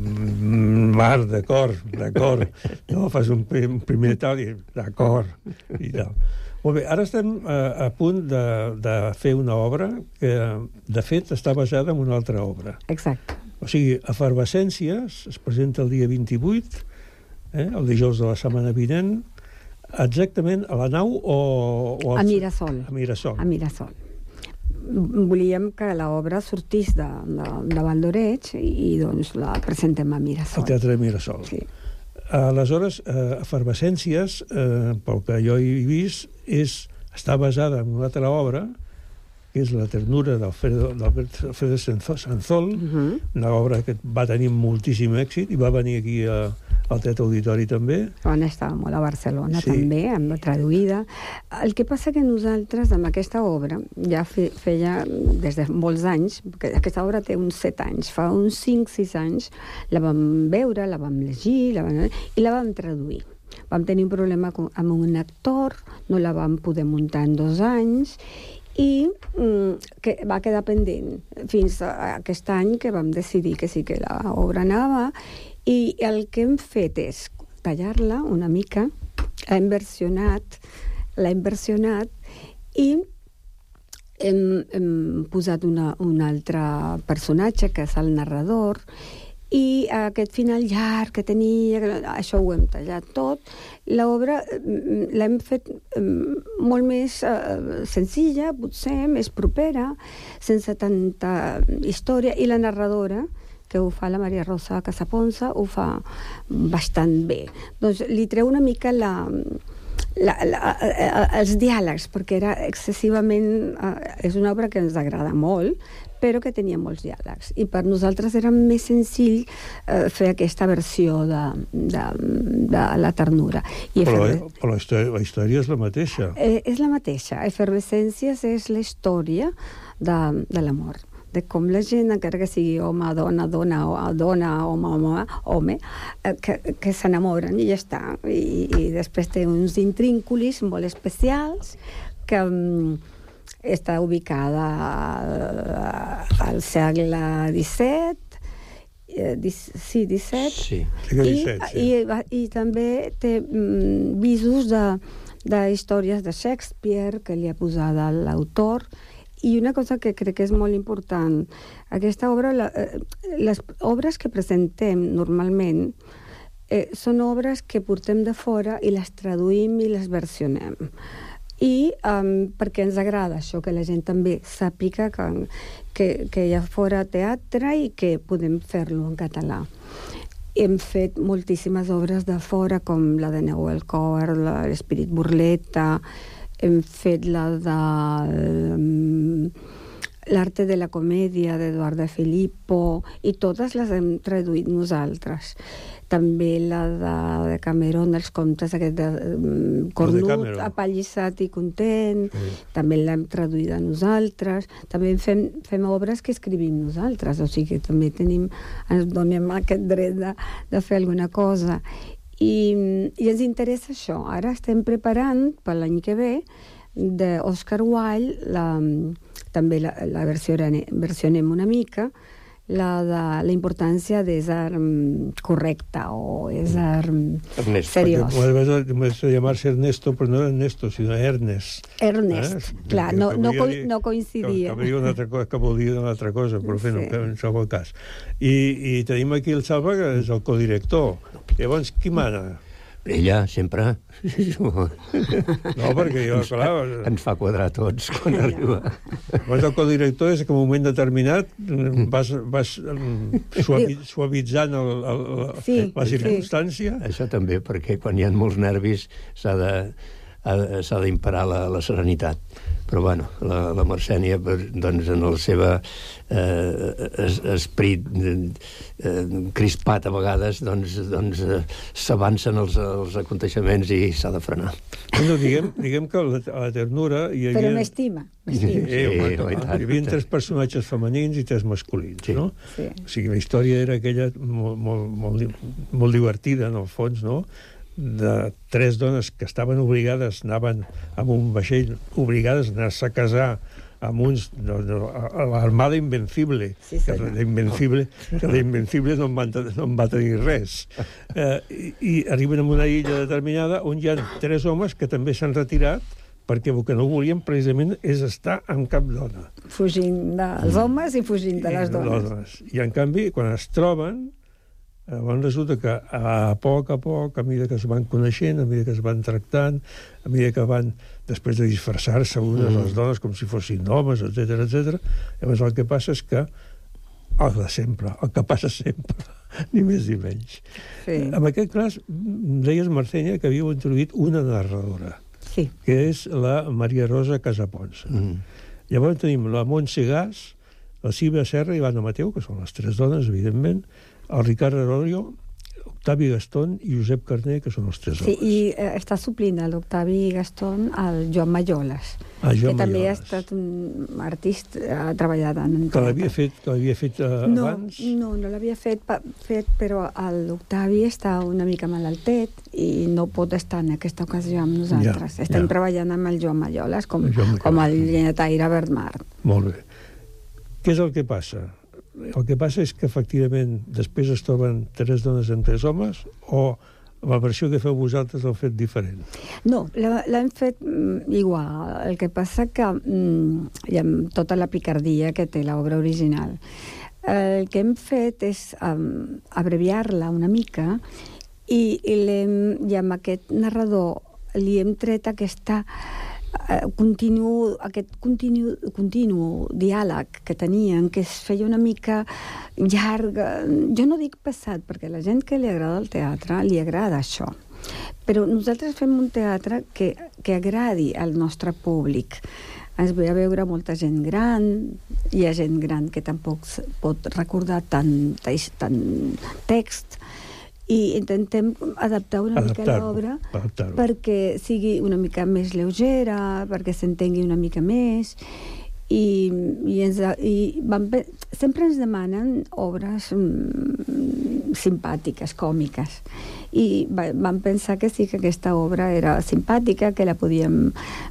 Speaker 13: Mar, d'acord, d'acord, no, fas un, un primer tal i d'acord, i tal. Molt bé, ara estem a, a punt de, de fer una obra que, de fet, està basada en una altra obra.
Speaker 17: Exacte.
Speaker 13: O sigui, Efervescències es presenta el dia vint-i-vuit, eh, el dijous de la setmana vinent, exactament a la nau o... o
Speaker 17: a Mirasol.
Speaker 13: A Mirasol.
Speaker 17: A Mirasol. Volíem que l'obra sortís de, de, de Valldoreix i doncs la presentem a Mirasol.
Speaker 13: Al Teatre de Mirasol.
Speaker 17: Sí.
Speaker 13: Aleshores, eh, Efervescències, eh, pel que jo he vist, és, està basada en una altra obra, que és La ternura d'Alfredo Sanzol, uh-huh. Una obra que va tenir moltíssim èxit i va venir aquí a, al Teatre Auditori també.
Speaker 17: On estava molt a Barcelona,
Speaker 13: sí.
Speaker 17: També, amb traduïda. El que passa que nosaltres, amb aquesta obra, ja fe, feia des de molts anys, perquè aquesta obra té uns set anys, fa uns cinc sis anys, la vam veure, la vam llegir, la vam, i la vam traduir. Vam tenir un problema amb un actor, no la vam poder muntar en dos anys, i mm, que va quedar pendent fins a aquest any que vam decidir que sí que l'obra anava, i el que hem fet és tallar-la una mica, l'hem versionat, l'hem versionat i hem, hem posat una, un altre personatge que és el narrador, i aquest final llarg que tenia, això ho hem tallat tot. L'obra l'hem fet molt més uh, senzilla, potser, més propera, sense tanta història, i la narradora, que ho fa la Maria Rosa Casaponsa, ho fa bastant bé. Doncs li treu una mica la... La, la, els diàlegs, perquè era excessivament... Uh, és una obra que ens agrada molt, però que tenia molts diàlegs. I per nosaltres era més senzill uh, fer aquesta versió de, de, de la ternura. I
Speaker 13: però
Speaker 17: eferve...
Speaker 13: però la, història, la història és la mateixa.
Speaker 17: Eh, és la mateixa. Efervescències és la història de, de l'amor, de com la gent, encara que sigui home, dona, dona, dona, home, home, home, que, que s'enamoren i ja està. I, i després té uns intrínculis molt especials que um, està ubicada al segle disset, eh, sí, disset,
Speaker 11: sí.
Speaker 17: I, i, i també té um, visos de d'històries de Shakespeare que li ha posat l'autor. I una cosa que crec que és molt important, aquesta obra, la, les obres que presentem normalment eh, són obres que portem de fora i les traduïm i les versionem. I um, perquè ens agrada això, que la gent també sàpiga que, que, que hi ha fora teatre i que podem fer-lo en català. Hem fet moltíssimes obres de fora, com la de Neuel Koer, l'Espírit Burleta, hem fet la de um, l'Arte de la Comèdia d'Eduardo Filippo, i totes les hem traduït nosaltres. També la de, de Cameron, els contes aquest de um, cornut, apallissat i content, sí. També l'hem traduïda nosaltres. També fem, fem obres que escrivim nosaltres, o sigui que també tenim, ens donem aquest dret de, de fer alguna cosa. I, i ens interessa això. Ara estem preparant per l'any que ve d'Oscar Wilde, la, també la, la versió, versionem una mica, la de la importància d'ésser correcta o ésser seriós.
Speaker 13: Puedes llamarse Ernesto, però no Ernesto, sinó Ernest.
Speaker 17: Ernest, eh? Clar, no, no, co no coincidia.
Speaker 13: Que, que, una altra cosa, que volia una altra cosa, però sí. No, en qualsevol cas. I, I tenim aquí el Salva, que és el codirector. Llavors, qui mana?
Speaker 11: Ella, sempre.
Speaker 13: No, perquè jo, clar...
Speaker 11: Ens fa quadrar tots quan sí. Arriba.
Speaker 13: Llavors, el codirector és que en un moment determinat vas, vas suavi, suavitzant el, el, sí, la circumstància.
Speaker 11: Sí. Això també, perquè quan hi ha molts nervis s'ha de, s'ha d'imperar la, la serenitat. Però, bueno, la, la Marsènia, doncs, en el seu eh, es, esperit eh, crispat a vegades, doncs, doncs eh, s'avancen els, els aconteixements i s'ha de frenar.
Speaker 13: No, diguem, diguem que a la, a la ternura hi havia...
Speaker 17: Però m'estima.
Speaker 13: Sí, eh, home, no, hi havia tres personatges femenins i tres masculins, sí. No? Sí. O sigui, la història era aquella molt, molt, molt, molt divertida, en el fons, no?, de tres dones que estaven obligades, anaven amb un vaixell, obligades a anar-se a casar amb uns... No, no, l'Armada Invencible, sí, que l'Invencible, que l'Invencible no, no en va tenir res. Eh, i, I arriben a una illa determinada on hi ha tres homes que també s'han retirat perquè el que no volien precisament és estar amb cap dona.
Speaker 17: Fugint dels homes i fugint de les dones. dones.
Speaker 13: I en canvi, quan es troben, llavors resulta que a poc a poc, a mesura que es van coneixent, a mesura que es van tractant, a mesura que van, després de disfressar-se unes mm. les dones com si fossin homes, etcètera, etcètera, llavors el que passa és que el de sempre, el que passa sempre, ni més ni menys. Sí. En aquest cas, deies, Marsènia, que havíeu introduït una narradora,
Speaker 17: sí.
Speaker 13: Que és la Maria Rosa Casaponsa. Mm. Llavors tenim la Montse Gas, la Sílvia Serra i l'Anna Mateu, que són les tres dones, evidentment, el Ricard Arorio, Octavi Gaston i Josep Carner, que són els tres homes.
Speaker 17: Sí, i eh, està suplint l'Octavi Gaston al Joan Majoles,
Speaker 13: ah, Joan
Speaker 17: que
Speaker 13: Majoles.
Speaker 17: També ha estat un artista, ha treballat en
Speaker 13: que l'havia fet, que l'havia fet uh,
Speaker 17: no,
Speaker 13: abans?
Speaker 17: No, no l'havia fet, fet, però l'Octavi està una mica malaltet i no pot estar en aquesta ocasió amb nosaltres. Ja, Estem ja. treballant amb el Joan Majoles com, Joan com el llenyataire Bernard.
Speaker 13: Molt bé. Què és el que passa? El que passa és que, efectivament, després es troben tres dones amb tres homes, o la versió que feu vosaltres l'heu fet diferent?
Speaker 17: No, l'hem fet mm, igual. El que passa que mm, hi ha tota la picardia que té l'obra original. El que hem fet és um, abreviar-la una mica i, i, i amb aquest narrador li hem tret aquesta continu, aquest continu, continu diàleg que tenien, que es feia una mica llarga. Jo no dic passat, perquè a la gent que li agrada el teatre li agrada això. Però nosaltres fem un teatre que, que agradi al nostre públic. Es ve a veure molta gent gran, hi ha gent gran que tampoc pot recordar tant, tant text, i intentem adaptar una mica l'obra perquè sigui una mica més lleugera, perquè s'entengui una mica més, i, i, ens, i van, sempre ens demanen obres mm, simpàtiques, còmiques, i va, vam pensar que sí, que aquesta obra era simpàtica, que la podíem...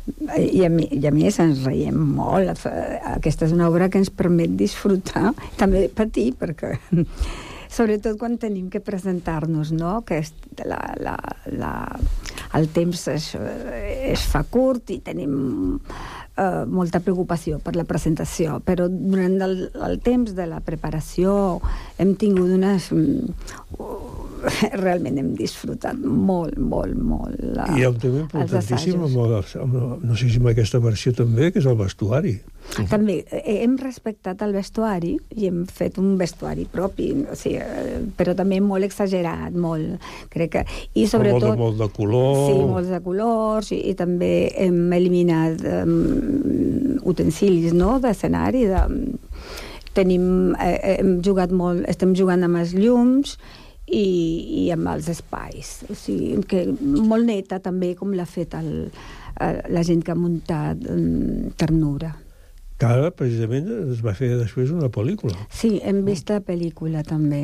Speaker 17: I a, mi, i a més ens reiem molt. Aquesta és una obra que ens permet disfrutar, també patir, perquè... sobretot quan tenim que presentar-nos, no? Que és la, la, la, el temps es, es fa curt i tenim eh, molta preocupació per la presentació, però durant el, el temps de la preparació hem tingut unes... realment hem disfrutat molt, molt, molt la,
Speaker 13: I hi ha un tema importantíssim amb el, amb, no sé si amb aquesta versió també, que és el vestuari.
Speaker 17: També hem respectat el vestuari i hem fet un vestuari propi, o sigui, però també molt exagerat, molt, crec que... I sobretot...
Speaker 13: Molt de, molt de color...
Speaker 17: Sí, molts de colors, i, i també hem eliminat um, utensilis, no?, d'escenari, de... Tenim, eh, hem jugat molt, estem jugant amb els llums, i, i amb els espais. O sigui, que molt neta també, com l'ha fet el, la gent que ha muntat um, Ternura.
Speaker 13: Que ara, precisament, es va fer després una pel·lícula.
Speaker 17: Sí, hem vist la pel·lícula també.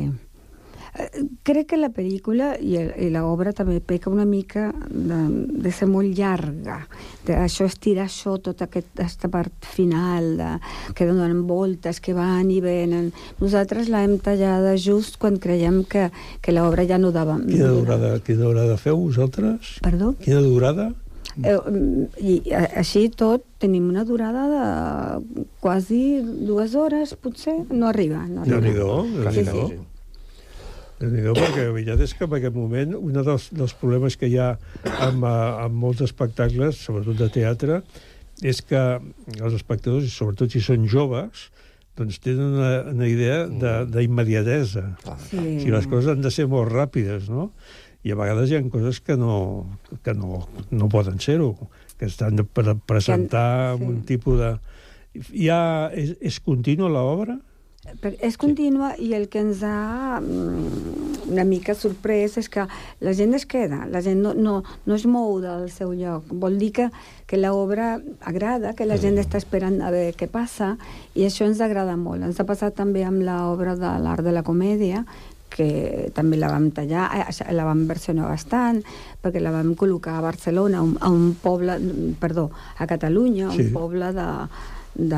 Speaker 17: Crec que la pel·lícula i, i l'obra també peca una mica de, de ser molt llarga, d'això estirar això, tota aquest, aquesta part final, de, que donen voltes, que van i venen. Nosaltres l'hem tallada just quan creiem que, que l'obra ja no dava...
Speaker 13: Quina durada, quina durada feu vosaltres?
Speaker 17: Perdó?
Speaker 13: Quina durada?
Speaker 17: Eh, i així tot tenim una durada de quasi dues hores, potser. No arriba. No arriba.
Speaker 13: Déu-n'hi-do, Déu-n'hi-do. Sí, sí. Déu-n'hi-do, perquè la veritat és que en aquest moment un dels, dels problemes que hi ha amb, amb molts espectacles, sobretot de teatre, és que els espectadors, sobretot si són joves, doncs tenen una, una idea d'immediatesa. Sí. Si les coses han de ser molt ràpides, no? I a vegades hi ha coses que no, que no, no poden ser-ho, que estan per presentar sí. un tipus de... Ja és, és contínua l'obra?
Speaker 17: És contínua i el que ens ha una mica sorprès és que la gent es queda, la gent no, no, no es mou del seu lloc. Vol dir que, que l'obra agrada, que la gent està esperant a veure què passa, i això ens agrada molt. Ens ha passat també amb l'obra de l'Art de la Comèdia, que també la vam tallar, la vam versionar bastant, perquè la vam col·locar a Barcelona, a un, a un poble, perdó, a Catalunya, sí. un poble de, de,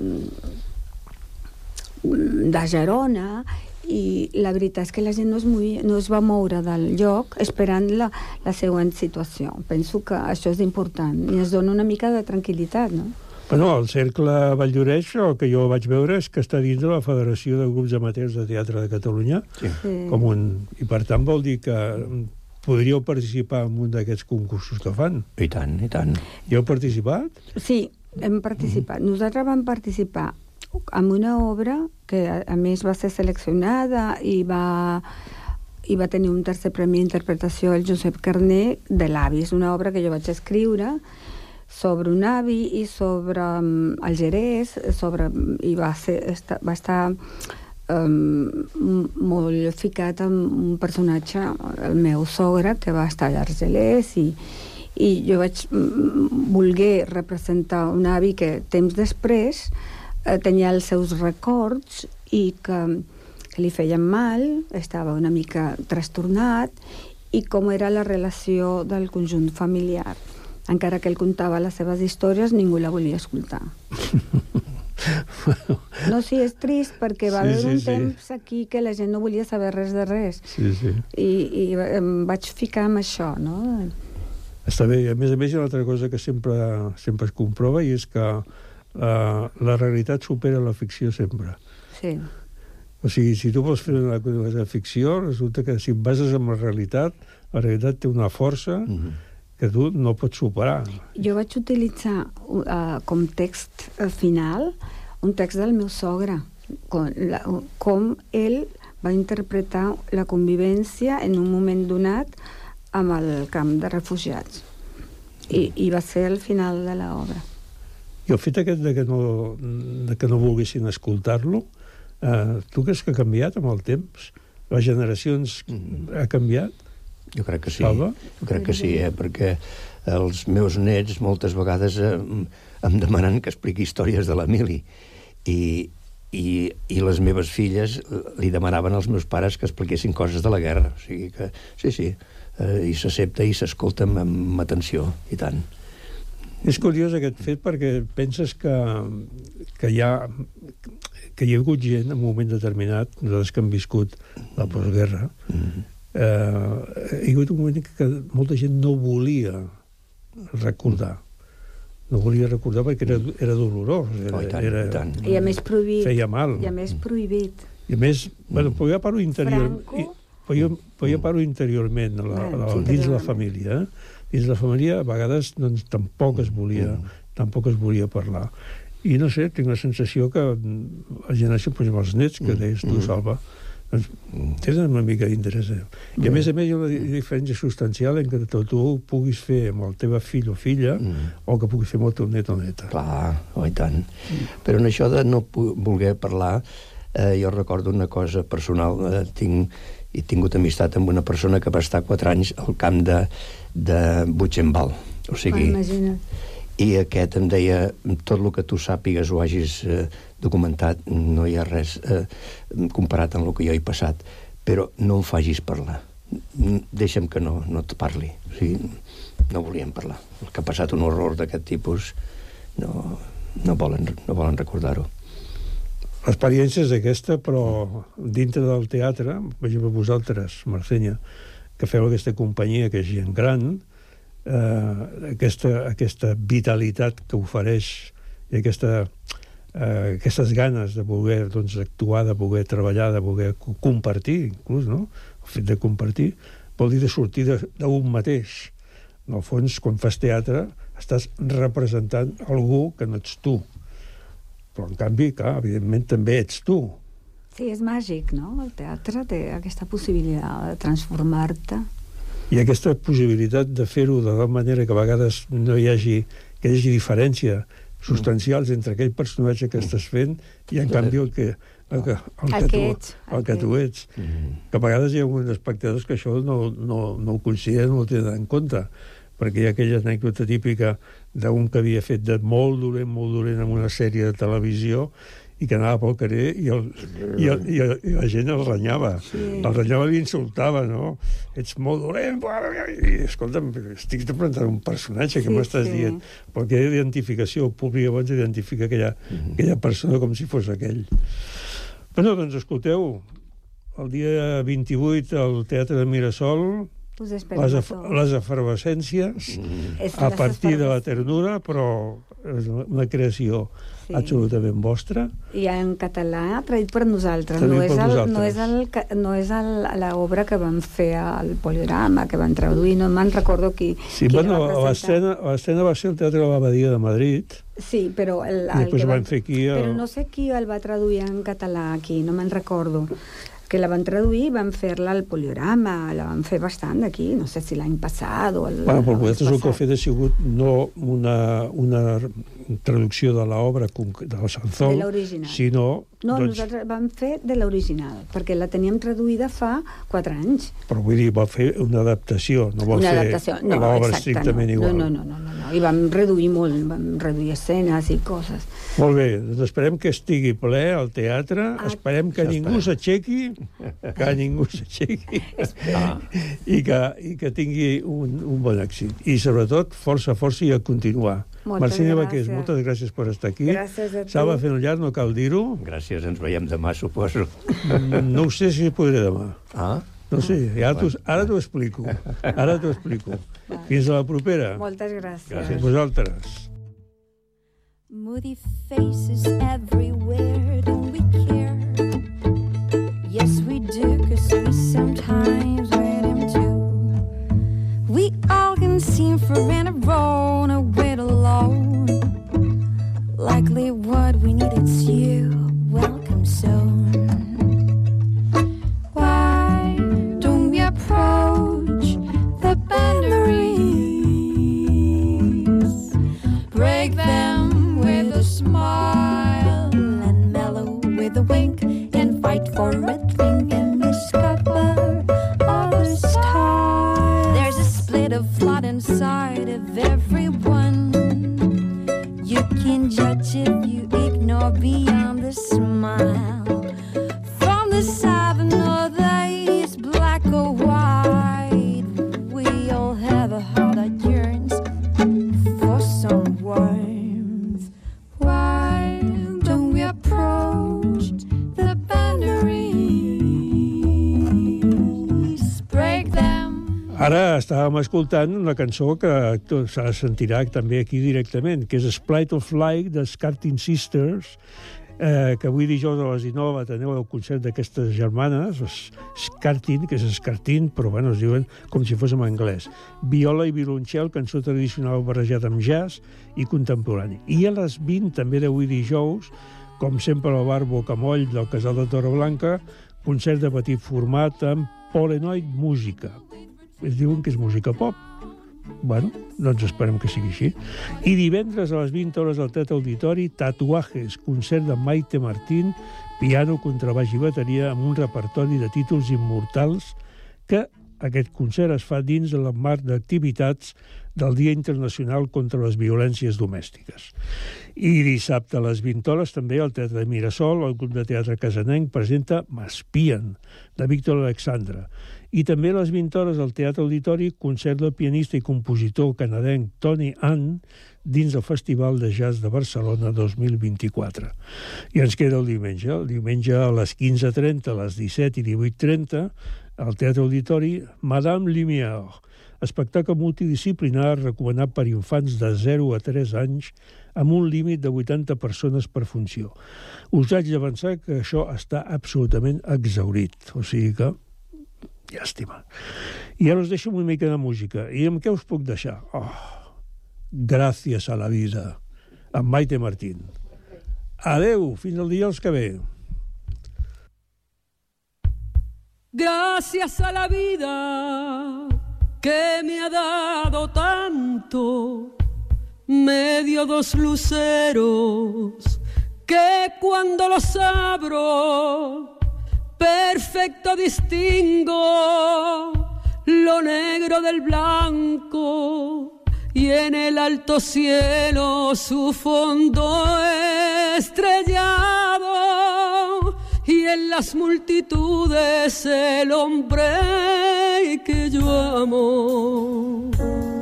Speaker 17: de Gerona, i la veritat és que la gent no es, movia, no es va moure del lloc esperant la, la següent situació. Penso que això és important i es dona una mica de tranquil·litat, no?
Speaker 13: Bueno, el Cercle Valldoreix, el que jo vaig veure és que està dins de la Federació de Grups Amateurs de Teatre de Catalunya, sí. com un, i per tant vol dir que podríeu participar en un d'aquests concursos que fan.
Speaker 11: I tant, i tant.
Speaker 13: Hi heu participat?
Speaker 17: Sí, hem participat. Mm. Nosaltres vam participar en una obra que a més va ser seleccionada i va, i va tenir un tercer premi d'interpretació el Josep Carné de l'Avi. És una obra que jo vaig escriure sobre un avi i sobre um, el Jerez, sobre, i va, ser, esta, va estar um, molt ficat en un personatge, el meu sogre, que va estar a l'Argelès, i, i jo vaig um, voler representar un avi que temps després eh, tenia els seus records i que, que li feien mal, estava una mica trastornat, i com era la relació del conjunt familiar. Encara que ell contava les seves històries, ningú la volia escoltar. No, sí, és trist, perquè va sí, haver sí, un sí. temps aquí que la gent no volia saber res de res.
Speaker 13: Sí, sí.
Speaker 17: I, i em vaig ficar amb això, no?
Speaker 13: Està bé. A més a més, hi ha una altra cosa que sempre, sempre es comprova, i és que la, la realitat supera la ficció sempre.
Speaker 17: Sí.
Speaker 13: O sigui, si tu vols fer una, una ficció, resulta que si et bases en la realitat, la realitat té una força... Mm-hmm. que tu no pots superar.
Speaker 17: Jo vaig utilitzar uh, com text final un text del meu sogre, com, la, com ell va interpretar la convivència en un moment donat amb el camp de refugiats. I, i va ser el final de l'obra.
Speaker 13: I el fet aquest de que no, de que no volguessin escoltar-lo, eh, tu creus que ha canviat amb el temps? Les generacions mm. ha canviat?
Speaker 11: Jo crec que sí,
Speaker 13: Salva?
Speaker 11: jo crec que sí, eh? Perquè els meus nets moltes vegades eh, em demanen que expliqui històries de l'Emili, i, i, i les meves filles li demanaven als meus pares que expliquessin coses de la guerra. O sigui que, sí, sí, eh, i s'accepta i s'escolta amb, amb atenció, i tant.
Speaker 13: És curiós aquest fet perquè penses que, que hi ha que hi ha hagut gent en un moment determinat, nosaltres que hem viscut la postguerra, mm-hmm. Eh, hi ha hagut un moment que molta gent no volia recordar. No volia recordar perquè era, era dolorós. Era,
Speaker 11: oh, i tant,
Speaker 13: era,
Speaker 11: i tant.
Speaker 17: I a més prohibit.
Speaker 13: Feia mal.
Speaker 17: I a més prohibit.
Speaker 13: I a més, bueno, però jo parlo interior...
Speaker 17: Franco...
Speaker 13: I, però, jo, però jo parlo interiorment, la, la, dins la família. Eh? Dins la família, a vegades, doncs, tampoc es volia, tampoc es volia parlar. I no sé, tinc la sensació que la generació, doncs, els nets, que deies tu, Salva, doncs, tenen una mica d'interès. I a més a més hi ha una diferència substancial en què tu puguis fer amb el teu fill o filla o que puguis fer amb el teu net o neta.
Speaker 11: Clar, oh, i tant. Però en això de no voler parlar, eh, jo recordo una cosa personal. Eh, tinc, he tingut amistat amb una persona que va estar quatre anys al camp de, de Buchenwald. O sigui,
Speaker 17: ah, imagina't.
Speaker 11: I aquest em deia, tot el que tu sàpigues o hagis eh, documentat, no hi ha res eh, comparat amb el que jo he passat, però no em facis parlar. Deixa'm que no, no et parli. O sigui, no volien parlar. El que ha passat un horror d'aquest tipus no, no volen, no volen recordar-ho.
Speaker 13: L'experiència és aquesta, però dintre del teatre, per exemple, vosaltres, Marcenya, que feu aquesta companyia que és gent gran, eh, aquesta, aquesta vitalitat que ofereix i aquesta, eh, aquestes ganes de poder doncs, actuar, de poder treballar, de poder compartir, inclús, no? El fet de compartir vol dir de sortir d'un mateix. En el fons, quan fas teatre, estàs representant algú que no ets tu. Però, en canvi, clar, evidentment, també ets tu.
Speaker 17: Sí, és màgic, no? El teatre té aquesta possibilitat de transformar-te.
Speaker 13: I aquesta possibilitat de fer-ho de tal manera que a vegades no hi hagi, que hi hagi diferència substancials entre aquell personatge que estàs fent i, en canvi, el que, el que, el que, tu, el que tu ets. Que a vegades hi ha alguns espectadors que això no, no, no ho consideren, no ho tenen en compte, perquè hi ha aquella anècdota típica d'un que havia fet de molt dolent, molt dolent en una sèrie de televisió i que anava pel carrer i, el, i, el, i, el, i la gent el renyava. Sí. El renyava i l'insultava, no? Ets molt dolent, i, escolta'm, estic interpretant un personatge, que sí, m'estàs sí. dient? Perquè hi ha identificació, el públic abans identifica aquella, mm-hmm. aquella persona com si fos aquell. Bueno, doncs escolteu, el dia vint-i-vuit al Teatre de Mirasol, les, af les efervescències, mm. a partir de la ternura, però és una creació sí. absolutament vostra.
Speaker 17: I en català, traduït per nosaltres.
Speaker 13: Traduït
Speaker 17: no és,
Speaker 13: per
Speaker 17: el,
Speaker 13: nosaltres.
Speaker 17: no és, el, no és el, l'obra que van fer al Poliorama, que van traduir, no me'n recordo qui,
Speaker 13: sí,
Speaker 17: qui
Speaker 13: bueno,
Speaker 17: la va presentar.
Speaker 13: L'escena va ser el Teatre de l'Abadia de Madrid.
Speaker 17: Sí, però... El, el
Speaker 13: I després
Speaker 17: que
Speaker 13: van fer aquí... El...
Speaker 17: Però no sé qui el va traduir en català aquí, no me'n recordo. Que la van traduir i van fer-la al Poliorama, la van fer bastant aquí, no sé si l'any passat o el...
Speaker 13: Bueno, però vosaltres el que heu fet ha sigut no una, una traducció de l'obra de la Sanzol,
Speaker 17: de l'original.
Speaker 13: Sinó...
Speaker 17: No,
Speaker 13: doncs...
Speaker 17: nosaltres vam fer de l'original, perquè la teníem traduïda fa quatre anys.
Speaker 13: Però vull dir, va fer una adaptació, no va
Speaker 17: una
Speaker 13: fer
Speaker 17: no,
Speaker 13: l'obra
Speaker 17: exacte,
Speaker 13: estrictament
Speaker 17: no,
Speaker 13: igual.
Speaker 17: No, no, no, no, no, i vam reduir molt, vam reduir escenes i coses.
Speaker 13: Molt bé, doncs esperem que estigui ple al teatre, ah, esperem que ningú s'aixequi, que ningú s'aixequi, i, que, i que tingui un, un bon èxit. I sobretot, força, força i a continuar. Marcenya Baqués, moltes gràcies per estar aquí.
Speaker 17: Gràcies a tu.
Speaker 13: Salva Fenollar, no cal dir-ho.
Speaker 11: Gràcies, ens veiem demà, suposo.
Speaker 13: No ho sé si podré demà.
Speaker 11: Ah?
Speaker 13: No sé, ja ara t'ho explico. Ara t'ho explico. Fins a la propera.
Speaker 17: Moltes gràcies.
Speaker 13: Gràcies a vosaltres.
Speaker 18: Moody faces everywhere, don't we care? Yes, we do, cause we sometimes wear them too. We all can seem for in a row, no wait alone. Likely what we need is you, welcome soon. Why don't we approach the boundaries? Break them with a smile and mellow with a wink and fight for a drink and discover other stars. There's a split of blood inside of everyone. You can judge if you ignore beyond the smile. From the seven of days, black or white, we all have a heart that yearns for some warmth. Why don't we approach the boundaries? Break
Speaker 13: estàvem escoltant una cançó que se sentirà també aquí directament, que és Split of Light, de Skartin Sisters, eh, que avui dijous a les dinou teniu el concert d'aquestes germanes, Skartin, que és Skartin, però bueno, es diuen com si fos en anglès. Viola i violoncel, cançó tradicional barrejat amb jazz i contemporani. I a les vint, també d'avui dijous, com sempre al bar Bocamoll del Casal de Torreblanca, concert de petit format amb Polenoid Música. Es diuen que és música pop. Bueno, doncs esperem que sigui així. I divendres a les vint hores al Teatre Auditori, Tatuajes, concert de Maite Martín, piano, contrabaix i bateria, amb un repertori de títols immortals que aquest concert es fa dins de la marc d'activitats del Dia Internacional contra les Violències Domèstiques. I dissabte a les vint hores també al Teatre de Mirasol, el grup de teatre casanenc presenta M'espien, de Víctor Alexandre. I també a les vint hores al Teatre Auditori, concert del pianista i compositor canadenc Tony Ann dins del Festival de Jazz de Barcelona dos mil vint-i-quatre. I ens queda el diumenge. El diumenge a les quinze trenta, a les disset i divuit trenta, al Teatre Auditori, Madame Lumière, espectacle multidisciplinar recomanat per infants de zero a tres anys amb un límit de vuitanta persones per funció. Us haig d'avançar que això està absolutament exhaurit, o sigui que llàstima. I ara us deixo una mica de música. I amb què us puc deixar? Oh, Gràcies a la vida, amb Maite Martín. Adeu, fins el dijous que ve.
Speaker 19: Gracias a la vida que me ha dado tanto, me dio dos luceros que cuando los abro perfecto distingo lo negro del blanco y en el alto cielo su fondo estrellado y en las multitudes el hombre que yo amo.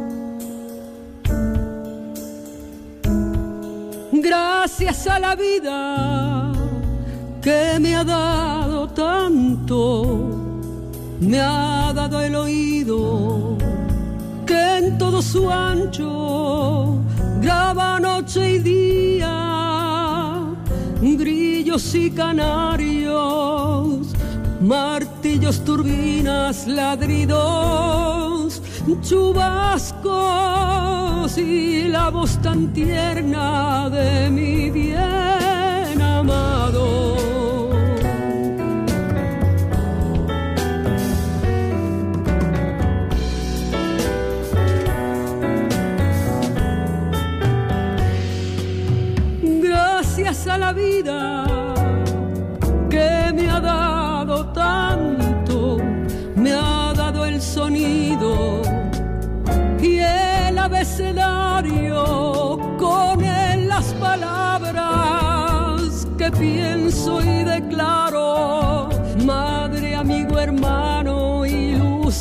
Speaker 19: Gracias a la vida que me ha dado tanto, me ha dado el oído que en todo su ancho graba noche y día, grillos y canarios, martillos, turbinas, ladridos, chubascos y la voz tan tierna de mi bien amado. Gracias a la vida que me ha dado tanto, me ha dado el sonido y el abecedario, con él las palabras que pienso y declaro, madre, amigo, hermano y luz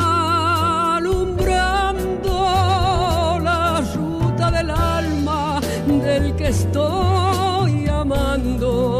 Speaker 19: alumbrando la ruta del alma del que estoy amando.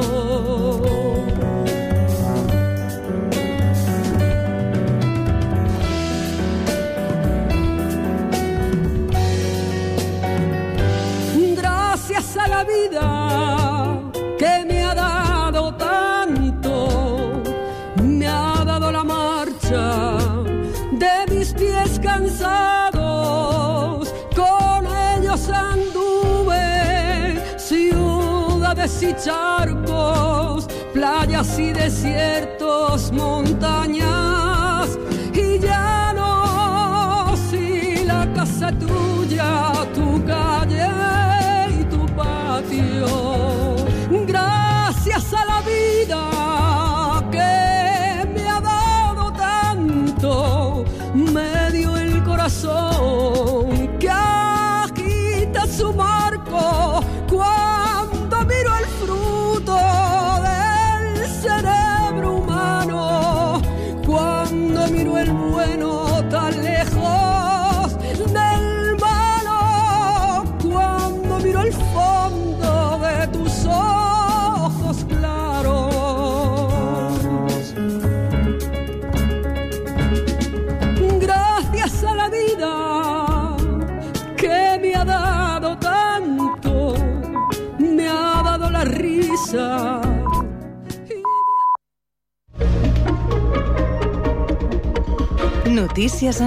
Speaker 19: Gracias a la vida que me ha dado tanto, me ha dado la marcha de mis pies cansados, con ellos anduve ciudades y charcos, playas y desiertos, montañas y llanos, y la casa tuya, tu calle y tu patio. Gracias a la vida que me ha dado tanto, me dio el corazón que agita su marco cuando miro el fruto del cerebro humano, cuando miro el bueno tan lejos del malo, cuando miro el fondo de tus ojos claros. Gracias a la casa.
Speaker 6: Notícies en